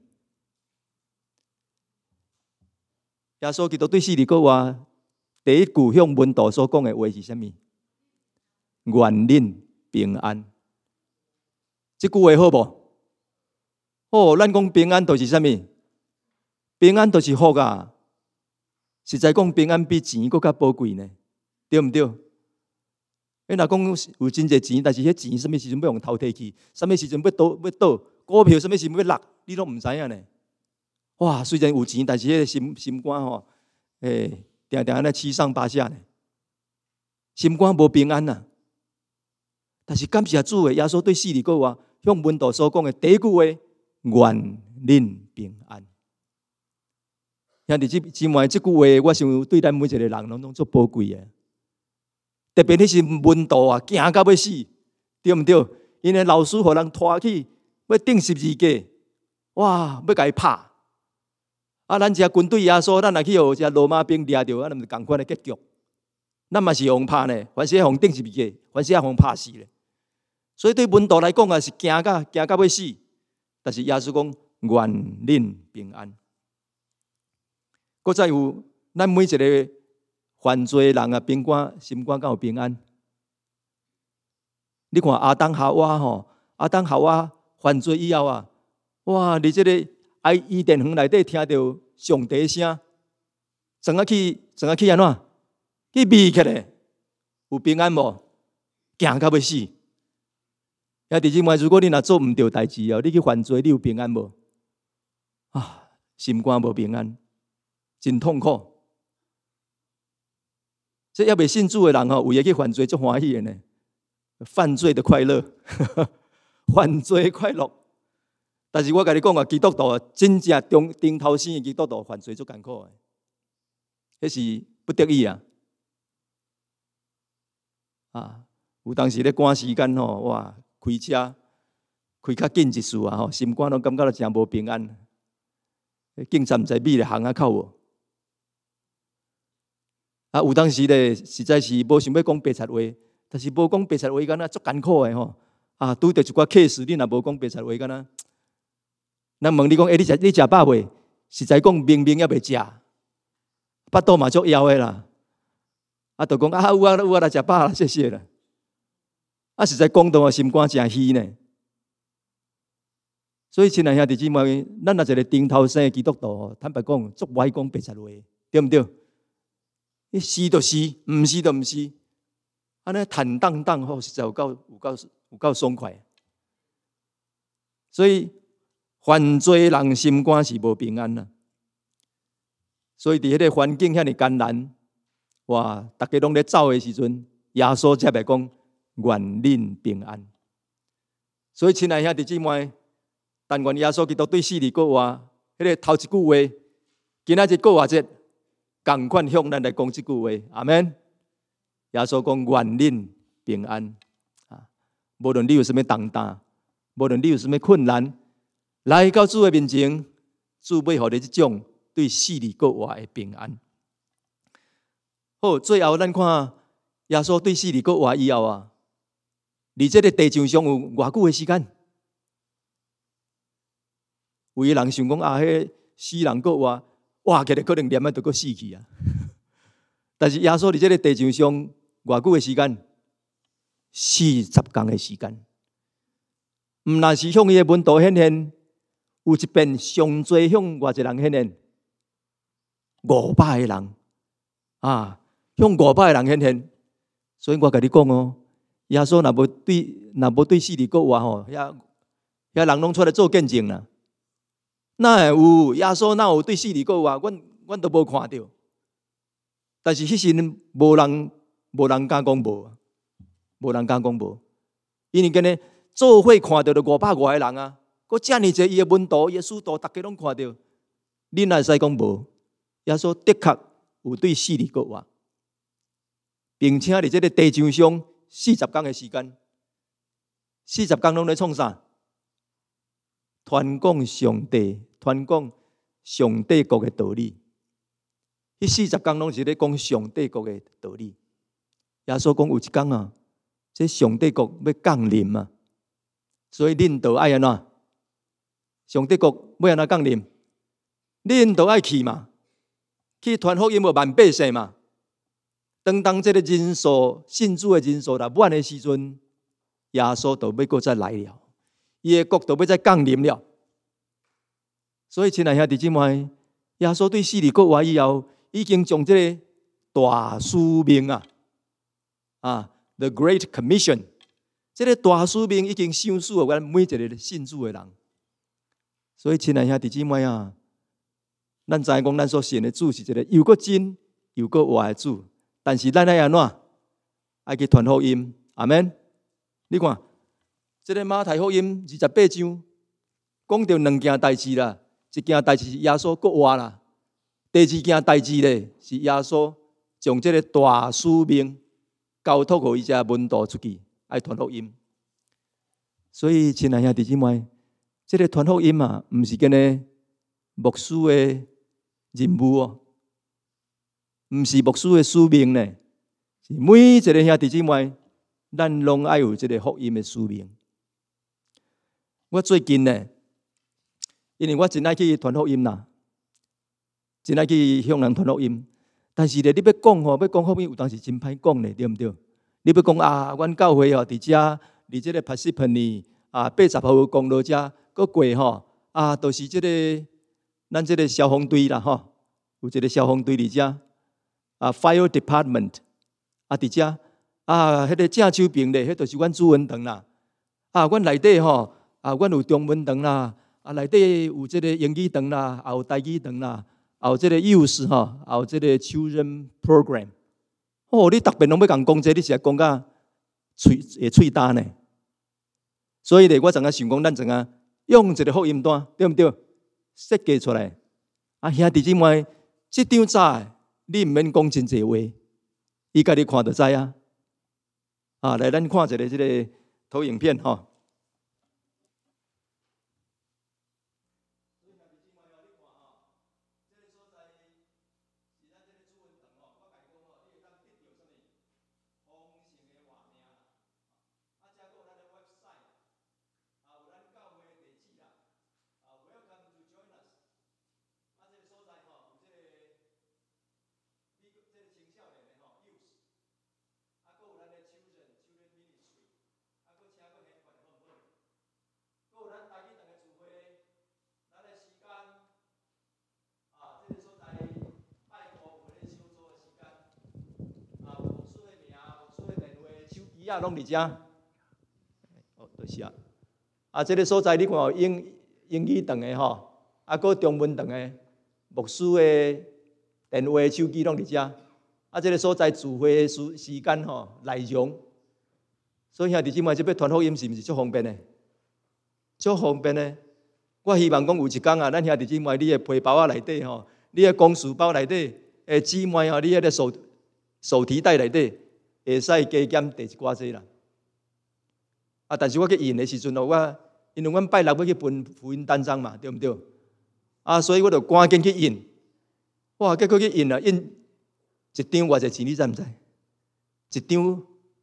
耶稣基督对死里过活，第一句向门徒所讲的话是啥物？愿恁平安。这句话好无？好，咱讲平安就是啥物？平安就是福啊！实在讲，平安比钱更较宝贵呢，对唔对？你若讲有真侪钱，但是迄钱什么时阵要用偷摕去，什么时阵要倒，股票什么时阵要落，你拢唔知影呢。哇，虽然有钱，但是迄个心肝吼，定定安尼七上八下呢，心肝无平安呐。但是感谢主的耶稣对死里过活，向门徒所讲的第一句话，愿恁平安。兄弟姊妹，这句话我想对咱每一个人拢足宝贵的。特别你是门徒啊，惊到要死，对唔对？因为老师互人拖去要钉十字架，哇，要甲伊拍。啊，咱只军队耶稣，咱若去互只罗马兵掠着，啊，那么同款的结局。咱嘛是互拍呢，凡是互钉十字架，凡是互拍死咧。所以对门徒来讲啊，是惊到要死。但是耶稣讲，愿恁平安。搁再有，咱每一个犯罪人啊，心肝敢有平安？你看亚当夏娃吼，亚当夏娃犯罪以后啊，哇！伫这个伊甸园内底听到上帝的声，怎啊去安怎？去迷起来，有平安无？惊到要死。兄弟姊妹，如果你若做唔对代志哦，你去犯罪，你有平安无？啊，心肝无平安，真痛苦。这要未信主的人吼，有嘢去犯罪，足欢喜的呢。犯罪的快乐，犯罪快乐。但是我甲你讲啊，基督徒真正顶头先的基督徒犯罪足艰苦的，迄是不得已啊。啊，有当时咧赶时间吼，哇，开车开较紧一丝啊吼，心肝拢感觉到真无平安。警察毋知秘咧巷仔口无？啊，有当时咧，实在是无想要讲白贼话，但是无讲白贼话，敢若足艰苦的吼。啊，拄着一寡 case， 你若无讲白贼话，敢若，人问你讲，你食饱未？实在讲，明明还未食，腹肚嘛足枵的啦。啊，就讲啊，有啊，来食饱啦，谢谢啦。啊，实在讲到啊，心肝真虚呢。所以，亲爱兄弟姊妹，咱若一个顶头生的基督徒，坦白讲，足不爱讲白贼话，对唔对？你是就是，唔是就唔是，安尼坦荡荡吼，实在有够爽快。所以犯罪人心肝是无平安啦。所以伫迄个环境遐尼艰难，哇，大家拢咧走的时阵，耶稣才会讲愿恁平安。所以亲爱兄弟姊妹，但愿耶稣基督对死里过活，迄个头一句话，今仔日过活节。同款向咱来讲这句话，阿们。耶稣讲愿恁平安啊！无论你有什么重担，无论你有什么困难，来到主的面前，主要互你这种对死里过活的平安。好，最后咱看耶稣对死里过活以后啊，离这个地上上有偌久的时间？有的人想讲啊，迄死人过活。哇！起来可能连啊都搁死去啊！但是耶稣伫这个地上上偌久的时间，40天的时间，毋但是向伊的门徒显现，有一遍上最向偌一人显现，500个人啊，向500个人显现。 所以我甲你讲哦，耶稣若无对死里国活吼，遐人拢出来做见证啦。哪会有耶稣哪有对死里国活？阮都无看到。但是迄时无人敢讲无，无人敢讲无，因为今日做伙看到就500个人啊，佫遮尔侪伊的门徒、伊的使徒，大家拢看到，恁哪会使讲无？耶稣的确有对死里国活，并且伫这个地上上40天的时间，40天拢在创啥？传讲上帝国的道理。迄40天拢是咧讲上帝国的道理。耶稣讲有一天啊，这上帝国要降临啊，所以恁就爱安怎？上帝国要安怎降临？恁就爱去嘛，去传福音给万百姓嘛。当这个人数信主的人数来满的时阵，耶稣就要搁再来了，伊的国就要再降临了。所以，亲爱兄弟姊妹，耶稣对死里国活以后，已经将这个大使命The Great Commission， 这个大使命已经赏赐给咱每一个信主的人。所以，亲爱兄弟姊妹啊，咱知影讲，咱所信的主是一个又搁真又搁活的主。但是咱爱安怎？爱去传福音，阿们。你看，这个马太福音28章讲到2件代志啦，一件代志是耶稣搁活啦，第2件代志咧是耶稣将这个大使命交托给伊只门徒出去，爱传福音。所以，亲爱兄弟姊妹，这个传福音啊，唔是跟呢牧师的任务哦。唔是牧师的使命呢，是每一个兄弟姊妹，咱拢爱有这个福音的使命。我最近呢，因为我真爱去传福音啦，真爱去向人传福音。但是咧，你要讲吼，要讲福音，有当时真歹讲咧，对唔对？你要讲啊，阮教会哦，伫遮，伫这个Parsippany ,80号公路遮，搁过吼都是这个咱这个消防队啦吼，有一个消防队伫遮。Fire Department 伫遮迄个正手边咧，迄就是阮主文堂啦。阮内底吼阮有中文堂啦，内底有这个英语堂啦，也有台语堂啦，也有这个 Youth 吼，也有这个 Children Program。你特别拢要共讲这，你是讲甲喙焦呢？所以咧，我怎啊想讲，咱怎啊用一个福音单，对不对？设计出来。兄弟姊妹，这张纸。你唔免讲真济话，伊家己看就知啊。来，咱看一个这个投影片吼。拢伫遮，就是这个所在你看有英语堂的吼，搁中文堂的，牧师的电话、手机拢伫遮。这个所在聚会的时间吼内容，所以兄弟姊妹，这要传福音是毋是足方便的？足方便的。我希望讲有一天啊，咱兄弟姊妹，你的皮包内底吼，你的公事包内底，姊妹啊，你迄个手提袋内底。会使加减第一寡济啦，但是我去印的时阵哦，因为阮拜六要去分福音单张嘛，对不对？所以我就赶紧去印，结果去印一张偌济钱，你知唔知？一张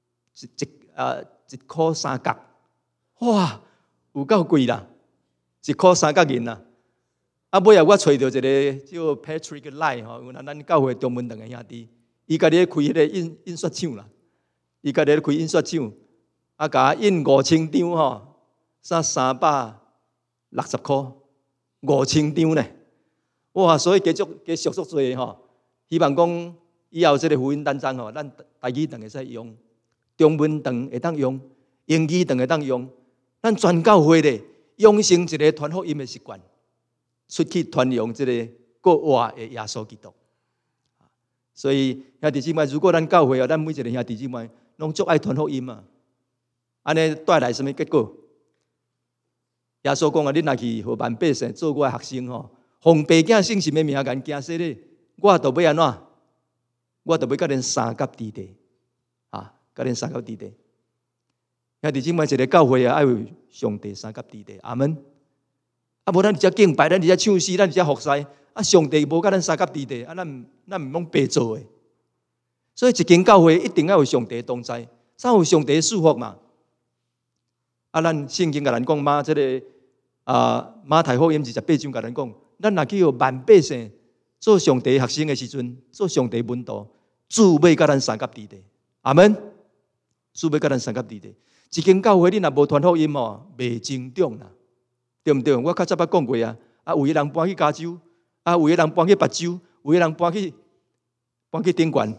1.3角，有够贵啦，1.3角银啦。尾我找到一个叫 Patrick Lai 吼，咱教会中文堂的兄弟，伊家己开迄个印刷厂啦。伊家己开印刷厂，甲印5000张吼，360块，5000张呢。所以继续足多吼。希望讲以后这个福音单张吼，咱台语堂会使用， 中文堂会当用，英语堂会当用。咱全教会咧，养成一个传福音的习惯，出去传扬这个国外的耶稣基督。所以兄弟姊妹，如果咱教会咱每一个兄弟姊妹拢足爱传福音啊，安尼带来什么结果？耶稣讲啊，你若去互万百姓做我的学生吼，奉爸囝圣神的名甲因行洗礼，我就要安怎？我就要甲恁三甲地地，甲恁三甲地地。兄弟姊妹，一个教会啊，爱有上帝三甲地地，阿门。无咱直接敬拜，咱直接唱诗，咱直接服侍，上帝无甲咱三甲地地，咱毋拢白做诶。所以一间教会一定要有上帝同在，才有上帝祝福嘛。咱圣经甲咱讲马马太福音28章甲咱讲，咱若去有万百姓做上帝学生的时阵，做上帝门徒，主要甲咱三甲地地，阿门。主要甲咱三甲地地。一间教会你若无传福音哦，袂成长啦，对毋对？我较早捌讲过啊。有的人搬去加州，有的人搬去北州，有的人搬去顶悬，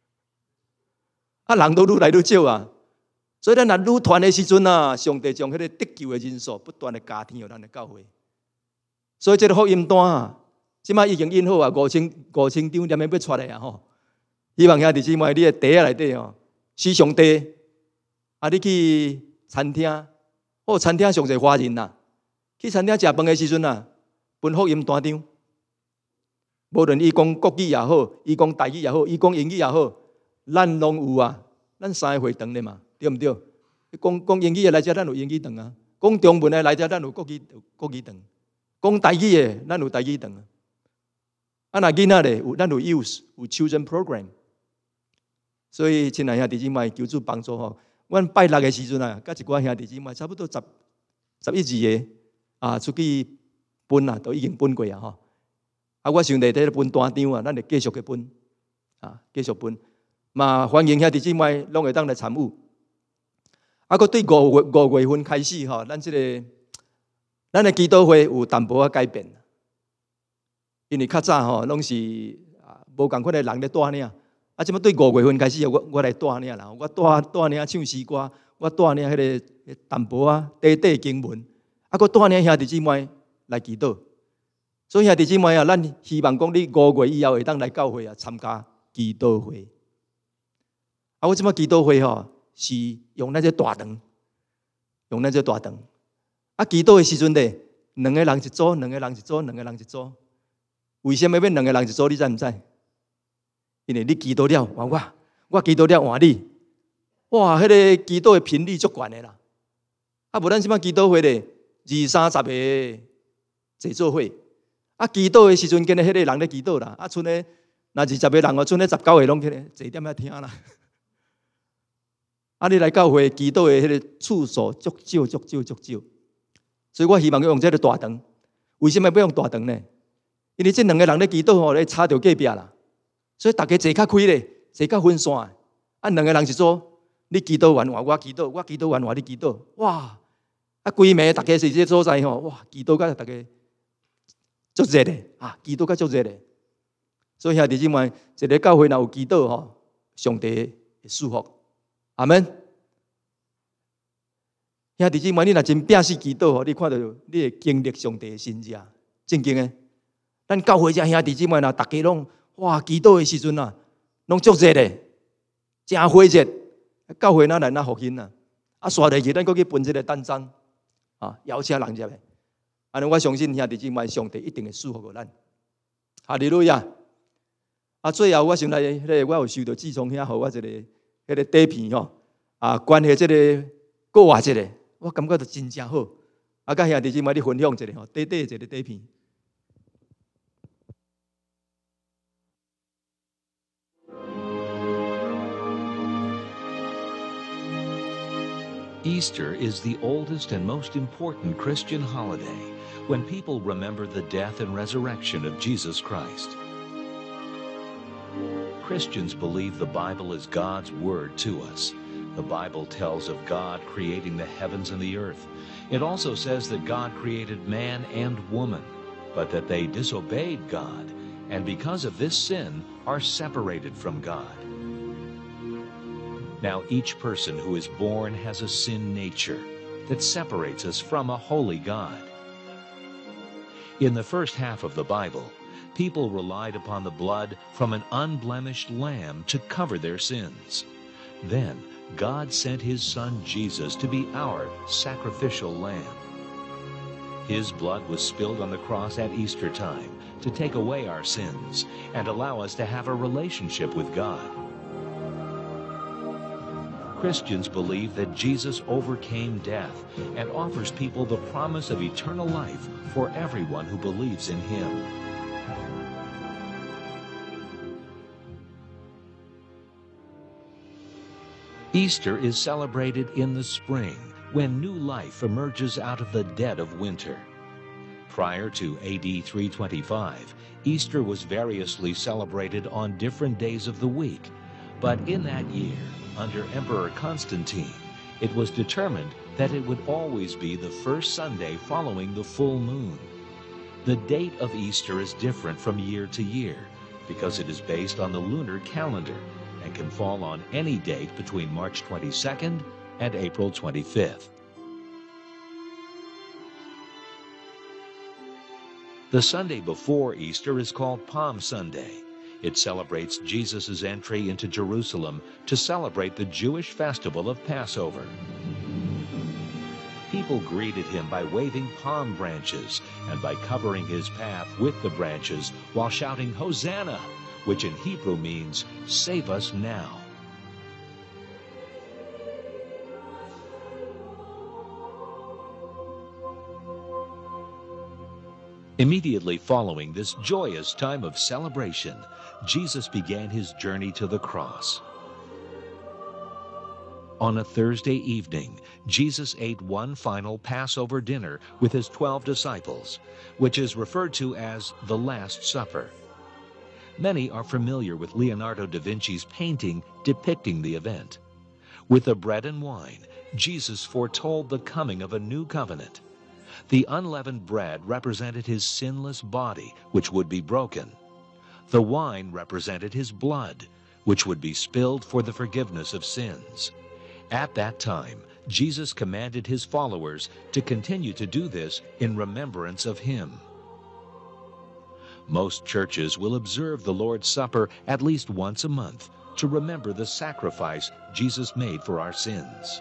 人都愈来愈少啊。所以咱若愈传的时阵啊，上帝将迄个得救的人数不断的加添予咱的教会。所以这个福音单啊，即摆已经印好啊，5000张念要出来啊吼。希望兄弟姊妹，你的袋仔内底哦，是上帝。你去餐厅，餐厅上侪华人呐。去餐厅食饭的时阵啊，分福音单张。无论伊讲国语也好，伊讲台语也好，伊讲英语也好，咱拢有啊。咱三个会堂的嘛，对毋对？讲英语的来遮，咱有英语堂啊；讲中文的来遮，咱有国语堂；讲台语的，咱有台语堂啊。若囡仔咧，咱有 youth 有 children program。所以，亲爱兄弟姊妹，求主帮助吼。阮拜六的时阵啊，甲一寡兄弟姊妹差不多11、2个出去分啊，都已经分过啊吼。我想在这分单张啊，咱就继续去分继续分。嘛，欢迎兄弟姊妹拢会当来参与。佫对5月份开始吼，咱的基督会有淡薄仔改变，因为较早吼拢是无共款的人咧带领。即摆对5月份开始，我来带领啦。我带领唱诗歌，我带领迄个淡薄短经文，佫带领兄弟姊妹来祈祷。所以兄弟姊妹啊，咱希望讲你5月以后会当来教会参加祈祷会。我即摆祈祷会吼是用那些大堂，祈祷的时阵咧，2个人一组，2个人一组，2个人一组。为什么要2个人一组？你知毋知？因为你祈祷了换我祈祷了换你，哇！迄个祈祷的频率足悬的啦。无咱即摆祈祷会咧，20-30个坐做会。祈祷的时阵，跟迄个人咧祈祷啦。剩的若20个人，剩的19个拢起来坐点遐听啦。你来教会祈祷的迄个次数足少。所以我希望要用这个大堂。为什么要用大堂呢？因为这2个人咧祈祷吼，咧吵着隔壁啦。所以大家坐较开咧，坐较分散。2个人一组，你祈祷完换我祈祷，我祈祷完换你祈祷。哇！规暝大家是这所在吼，哇！祈祷甲大家足热咧，祈祷甲足热咧。所以兄弟姊妹，一个教会若有祈祷吼，上帝会祝福。阿门。兄弟姊妹，你若真拼死祈祷吼，你看到你会经历上帝的神迹，正经诶。咱教会遮兄弟姊妹若大家拢哇，祈祷的时阵啊，拢足热的，真火热。教会哪来哪福音啊？刷下去，咱搁去分这个单张邀请人入来。安尼，我相信兄弟姊妹，上帝一定会祝福咱。哈利路亚！最后我想来，我有收到志聪兄，互我一个迄个底片吼，关于这个国外这个，我感觉就真正好。甲兄弟姊妹你分享一下吼，短一个底片。 Easter is the oldest and most important Christian holiday when people remember the death and resurrection of Jesus Christ. Christians believe the Bible is God's word to us. The Bible tells of God creating the heavens and the earth. It also says that God created man and woman, but that they disobeyed God, and because of this sin are separated from God. Now each person who is born has a sin nature that separates us from a holy God. In the first half of the Bible, people relied upon the blood from an unblemished lamb to cover their sins. Then God sent his Son Jesus to be our sacrificial lamb. His blood was spilled on the cross at Easter time to take away our sins and allow us to have a relationship with God. Christians believe that Jesus overcame death and offers people the promise of eternal life for everyone who believes in him. Easter is celebrated in the spring, when new life emerges out of the dead of winter. Prior to AD 325, Easter was variously celebrated on different days of the week, but in that year, under Emperor Constantine, it was determined that it would always be the first Sunday following the full moon. The date of Easter is different from year to year because it is based on the lunar calendar and can fall on any date between March 22nd and April 25th. The Sunday before Easter is called Palm Sunday. It celebrates Jesus' entry into Jerusalem to celebrate the Jewish festival of Passover. People greeted him by waving palm branches and by covering his path with the branches while shouting, "Hosanna!" which in Hebrew means, "Save us now." Immediately following this joyous time of celebration, Jesus began his journey to the cross. On a Thursday evening, Jesus ate one final Passover dinner with his 12 disciples, which is referred to as the Last Supper. Many are familiar with Leonardo da Vinci's painting depicting the event. With the bread and wine, Jesus foretold the coming of a new covenant. The unleavened bread represented his sinless body, which would be broken. The wine represented his blood, which would be spilled for the forgiveness of sins. At that time, Jesus commanded his followers to continue to do this in remembrance of him. Most churches will observe the Lord's Supper at least once a month to remember the sacrifice Jesus made for our sins.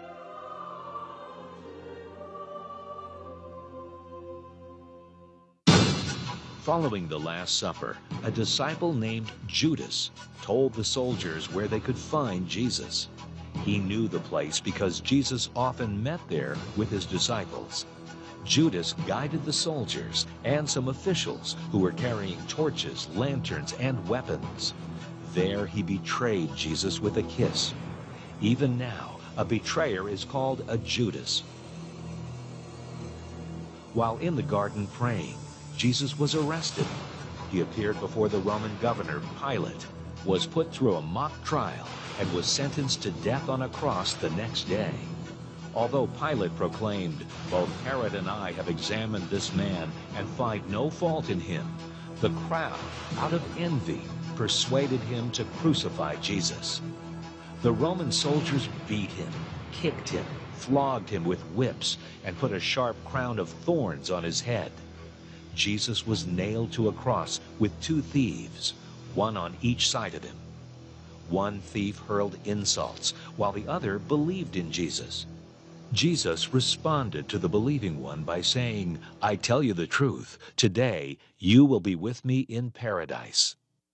Following the Last Supper, a disciple named Judas told the soldiers where they could find Jesus. He knew the place because Jesus often met there with his disciples. Judas guided the soldiers and some officials who were carrying torches, lanterns, and weapons. There he betrayed Jesus with a kiss. Even now, a betrayer is called a Judas. While in the garden praying, Jesus was arrested. He appeared before the Roman governor, Pilate, was put through a mock trial, and was sentenced to death on a cross the next day. Although Pilate proclaimed, "Both Herod and I have examined this man and find no fault in him," the crowd, out of envy, persuaded him to crucify Jesus. The Roman soldiers beat him, kicked him, flogged him with whips, and put a sharp crown of thorns on his head. Jesus was nailed to a cross with 2 thieves, one on each side of him. One thief hurled insults, while the other believed in Jesus. Jesus responded to the believing one by saying, "I tell you the truth, today you will be with me in paradise."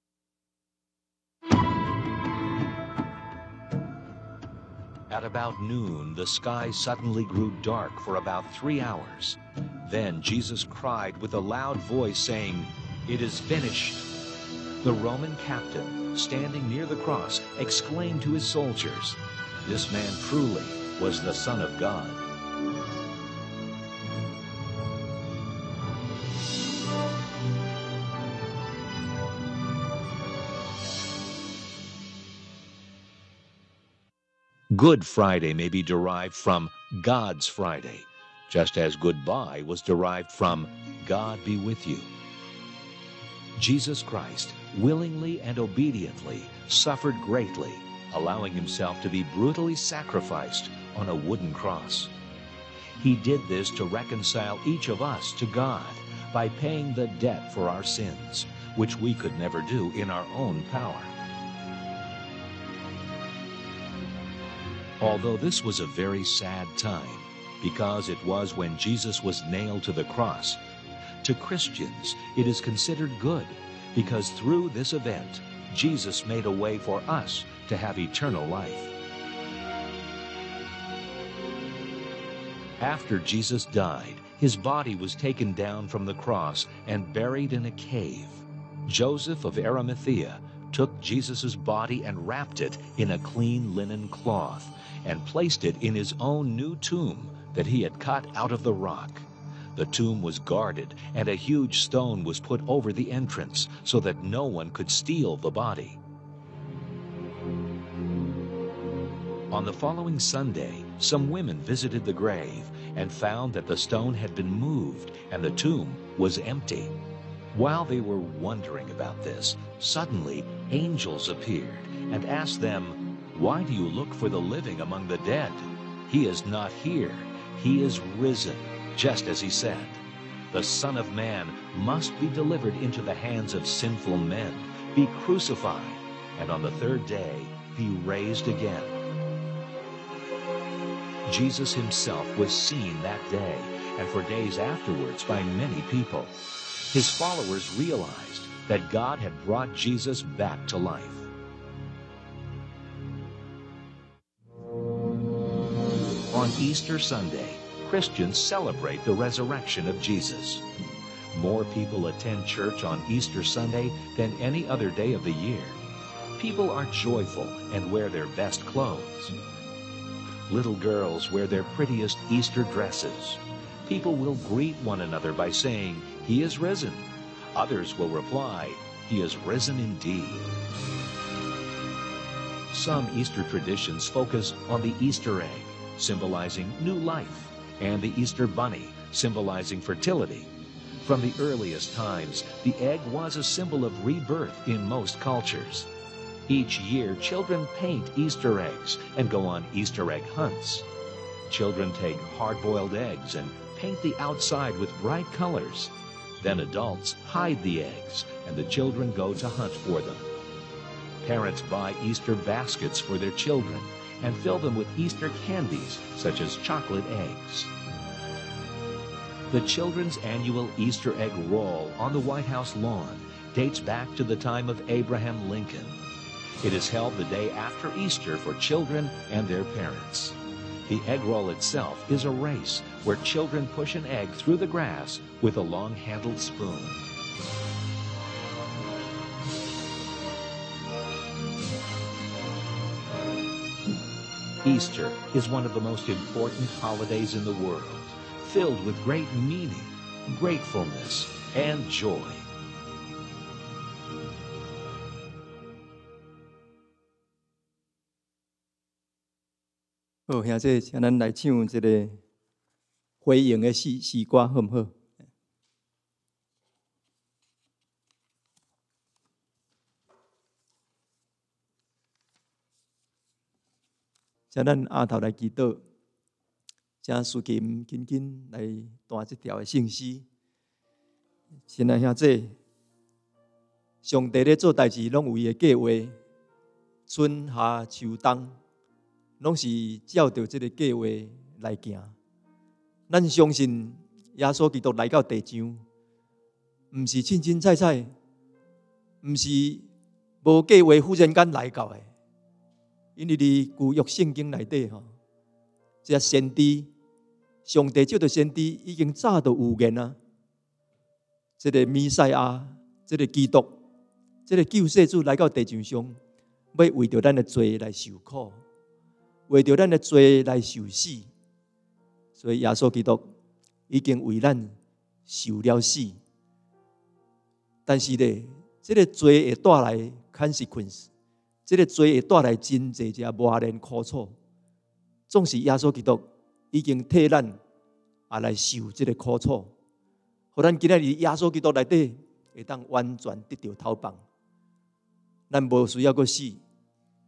At about noon, the sky suddenly grew dark for about 3 hours. Then Jesus cried with a loud voice, saying, "It is finished." The Roman captain, standing near the cross, exclaimed to his soldiers, "This man truly was the Son of God." Good Friday may be derived from God's Friday, just as goodbye was derived from God be with you. Jesus Christ willingly and obediently suffered greatly, allowing himself to be brutally sacrificed on a wooden cross. He did this to reconcile each of us to God by paying the debt for our sins, which we could never do in our own power. Although this was a very sad time, because it was when Jesus was nailed to the cross, to Christians it is considered good, because through this event, Jesus made a way for us to have eternal life. After Jesus died, his body was taken down from the cross and buried in a cave. Joseph of Arimathea took Jesus' body and wrapped it in a clean linen cloth and placed it in his own new tomb that he had cut out of the rock. The tomb was guarded, and a huge stone was put over the entrance so that no one could steal the body. On the following Sunday, some women visited the grave and found that the stone had been moved and the tomb was empty. While they were wondering about this, suddenly angels appeared and asked them, "Why do you look for the living among the dead? He is not here. He is risen, just as he said. The Son of Man must be delivered into the hands of sinful men, be crucified, and on the third day be raised again." Jesus himself was seen that day, and for days afterwards by many people. His followers realized that God had brought Jesus back to life. On Easter Sunday, Christians celebrate the resurrection of Jesus. More people attend church on Easter Sunday than any other day of the year. People are joyful and wear their best clothes. Little girls wear their prettiest Easter dresses. People will greet one another by saying, "He is risen." Others will reply, "He is risen indeed." Some Easter traditions focus on the Easter egg, symbolizing new life, and the Easter bunny, symbolizing fertility. From the earliest times, the egg was a symbol of rebirth in most cultures. Each year, children paint Easter eggs and go on Easter egg hunts. Children take hard-boiled eggs and paint the outside with bright colors. Then adults hide the eggs, and the children go to hunt for them. Parents buy Easter baskets for their children and fill them with Easter candies, such as chocolate eggs. The children's annual Easter egg roll on the White House lawn dates back to the time of Abraham Lincoln. It is held the day after Easter for children and their parents. The egg roll itself is a race where children push an egg through the grass with a long-handled spoon. Easter is one of the most important holidays in the world, filled with great meaning, gratefulness, and joy. 好，兄弟，请咱来唱一个回应的诗歌，好唔好？请咱下头来祈祷，请苏琴紧紧来弹这条的圣诗。亲爱兄弟，上帝咧做代志，拢有伊的计划，春夏秋冬。拢是照着这个计划来行。咱相信耶稣基督来到地上，毋是凊凊彩彩，毋是无计划忽然间来到的。因为伫旧约圣经内底吼，这先知，上帝借着先知已经早就有言啊。这个弥赛亚，这个基督，这个救世主来到地球上，要为着咱的罪来受苦。为着咱的罪来受死，所以耶稣基督已经为咱受了死。但是呢，这个罪会带来 consequence， 这个罪会带来真济只磨练苦楚。总是耶稣基督已经替咱来受这个苦楚，互咱今仔日耶稣基督内底会当完全得到逃亡。咱无需要搁死，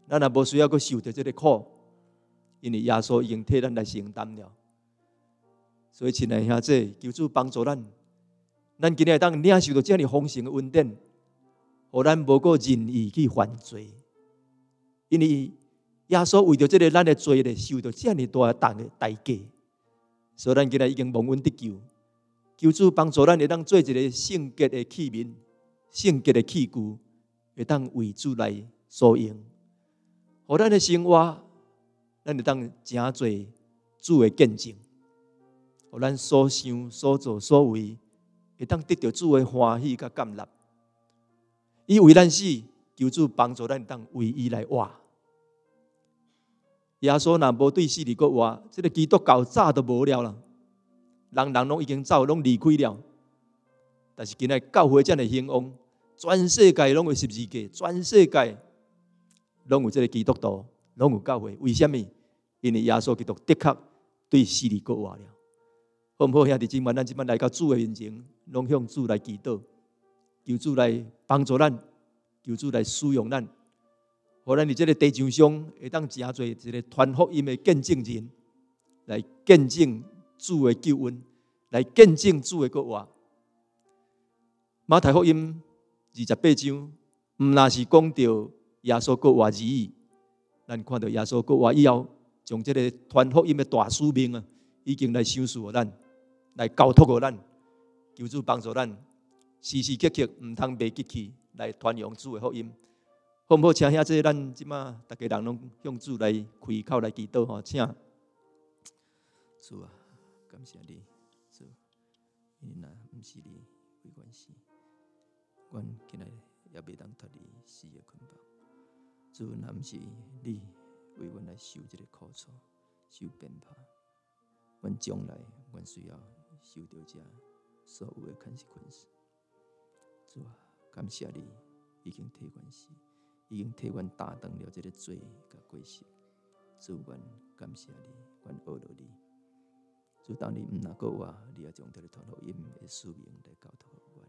咱也无需要去受到这个苦，因为耶稣已经替咱来承担了。所以，亲爱兄弟，求主帮助咱，咱今日当领受到这样丰盛的恩典，互咱无过任意去犯罪，因为耶稣为着这个咱的罪咧，受到这样大的代价，所以咱今日已经蒙恩得救。求主帮助咱，会当做一个圣洁的器皿、圣洁的器具，会当为主来所用。互咱的生活，咱会当真做主的见证。互咱所想、所做、所为，会当得到主的欢喜甲感纳。伊为咱死，求主帮助咱当为伊来活。耶稣若无对死而搁活，这个基督教早都无了啦。人拢已经走，拢离开了。但是今日教会这样的兴旺，全世界拢有十字架，全世界拢有这个基督徒，拢有教会。为什么？因为耶稣基督的确对死而搁活了。好唔好？兄弟姊妹，咱今晚来到主的面前，拢向主来祈祷，求主来帮助咱，求主来使用咱，互咱伫这个地上上会当真做一个传福音的见证人，来见证主的救恩，来见证主的国话。马太福音28章，毋那是讲到耶稣国话而已，咱看到耶稣国话以后，将这个传福音的大使命啊，已经来赏赐予咱。来交托给咱，求主帮助咱，时时刻刻唔通袂记起来传扬主的福音，好唔好？请兄弟，咱即马大家人拢向主来开口来祈祷吼，请主啊，感谢你，主，因若唔是你为阮死，阮今日也袂当脱离死的捆绑。主，若唔是你为阮来受这个苦楚、受鞭挞，阮将来阮需要受到这所有的consequence。主啊，感谢你已经替阮死，已经替阮担当了这个罪甲过失。主，阮感谢你，阮学了你。主，当你唔能够活，你也将这个传福音的使命来交托给阮。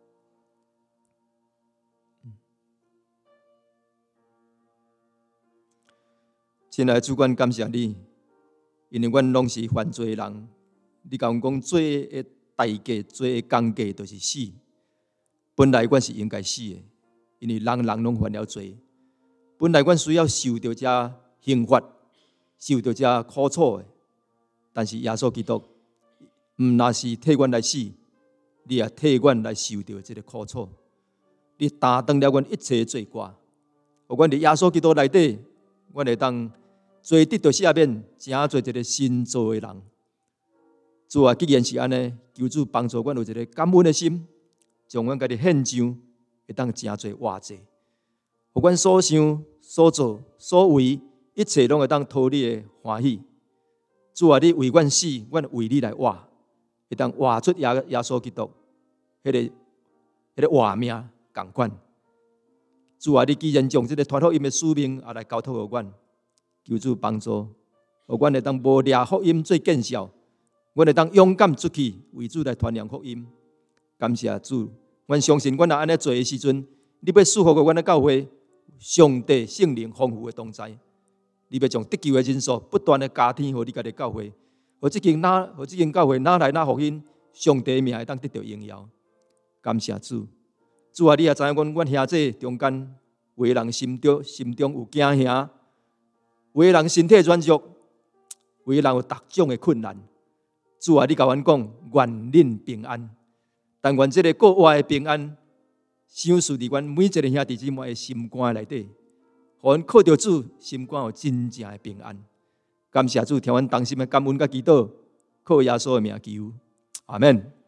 亲爱的主，阮感谢你，因为阮拢是犯罪的人。你甲阮讲，罪的代价、罪的工价就是死。本来阮是应该死的，因为人拢犯了罪。本来阮需要受到这刑罚，受到这苦楚的。但是耶稣基督，毋那是替阮来死，你也替阮来受到这个苦楚。你担当了阮一切罪过，互阮伫耶稣基督内底，阮会当罪得到赦免，真做一个新造的人。主啊，既然是安尼，求主帮助阮有一个感恩的心，将阮家己献上，会当真做活祭，互阮所想、所做、所为，一切拢会当讨你的欢喜。主啊，你为阮死，阮为你来活，会当活出耶稣基督迄个活命同款。主啊，你既然将这个传福音的使命也来交托给阮，求主帮助，互阮会当无掠福音做见效。阮会当勇敢出去，为主来传扬福音。感谢主，阮相信，阮若安尼做的时阵，你要赐福给阮的教会，上帝圣灵丰富的同在。你要将得救的人数不断的加添，互你家己教会，互这间教会哪来哪福音，上帝的名会当得到荣耀。感谢主，主啊，你也知影阮兄弟中间，有的人心中有惊吓，有的人身体软弱，有的人有各种的困难。主啊，你甲阮讲，愿恁平安。但愿这个国外的平安，赏赐伫阮每一个兄弟姊妹的心肝内底，互阮靠着主，心肝有真正的平安。感谢主，听阮衷心的感恩甲祈祷，靠耶稣的名求，阿们。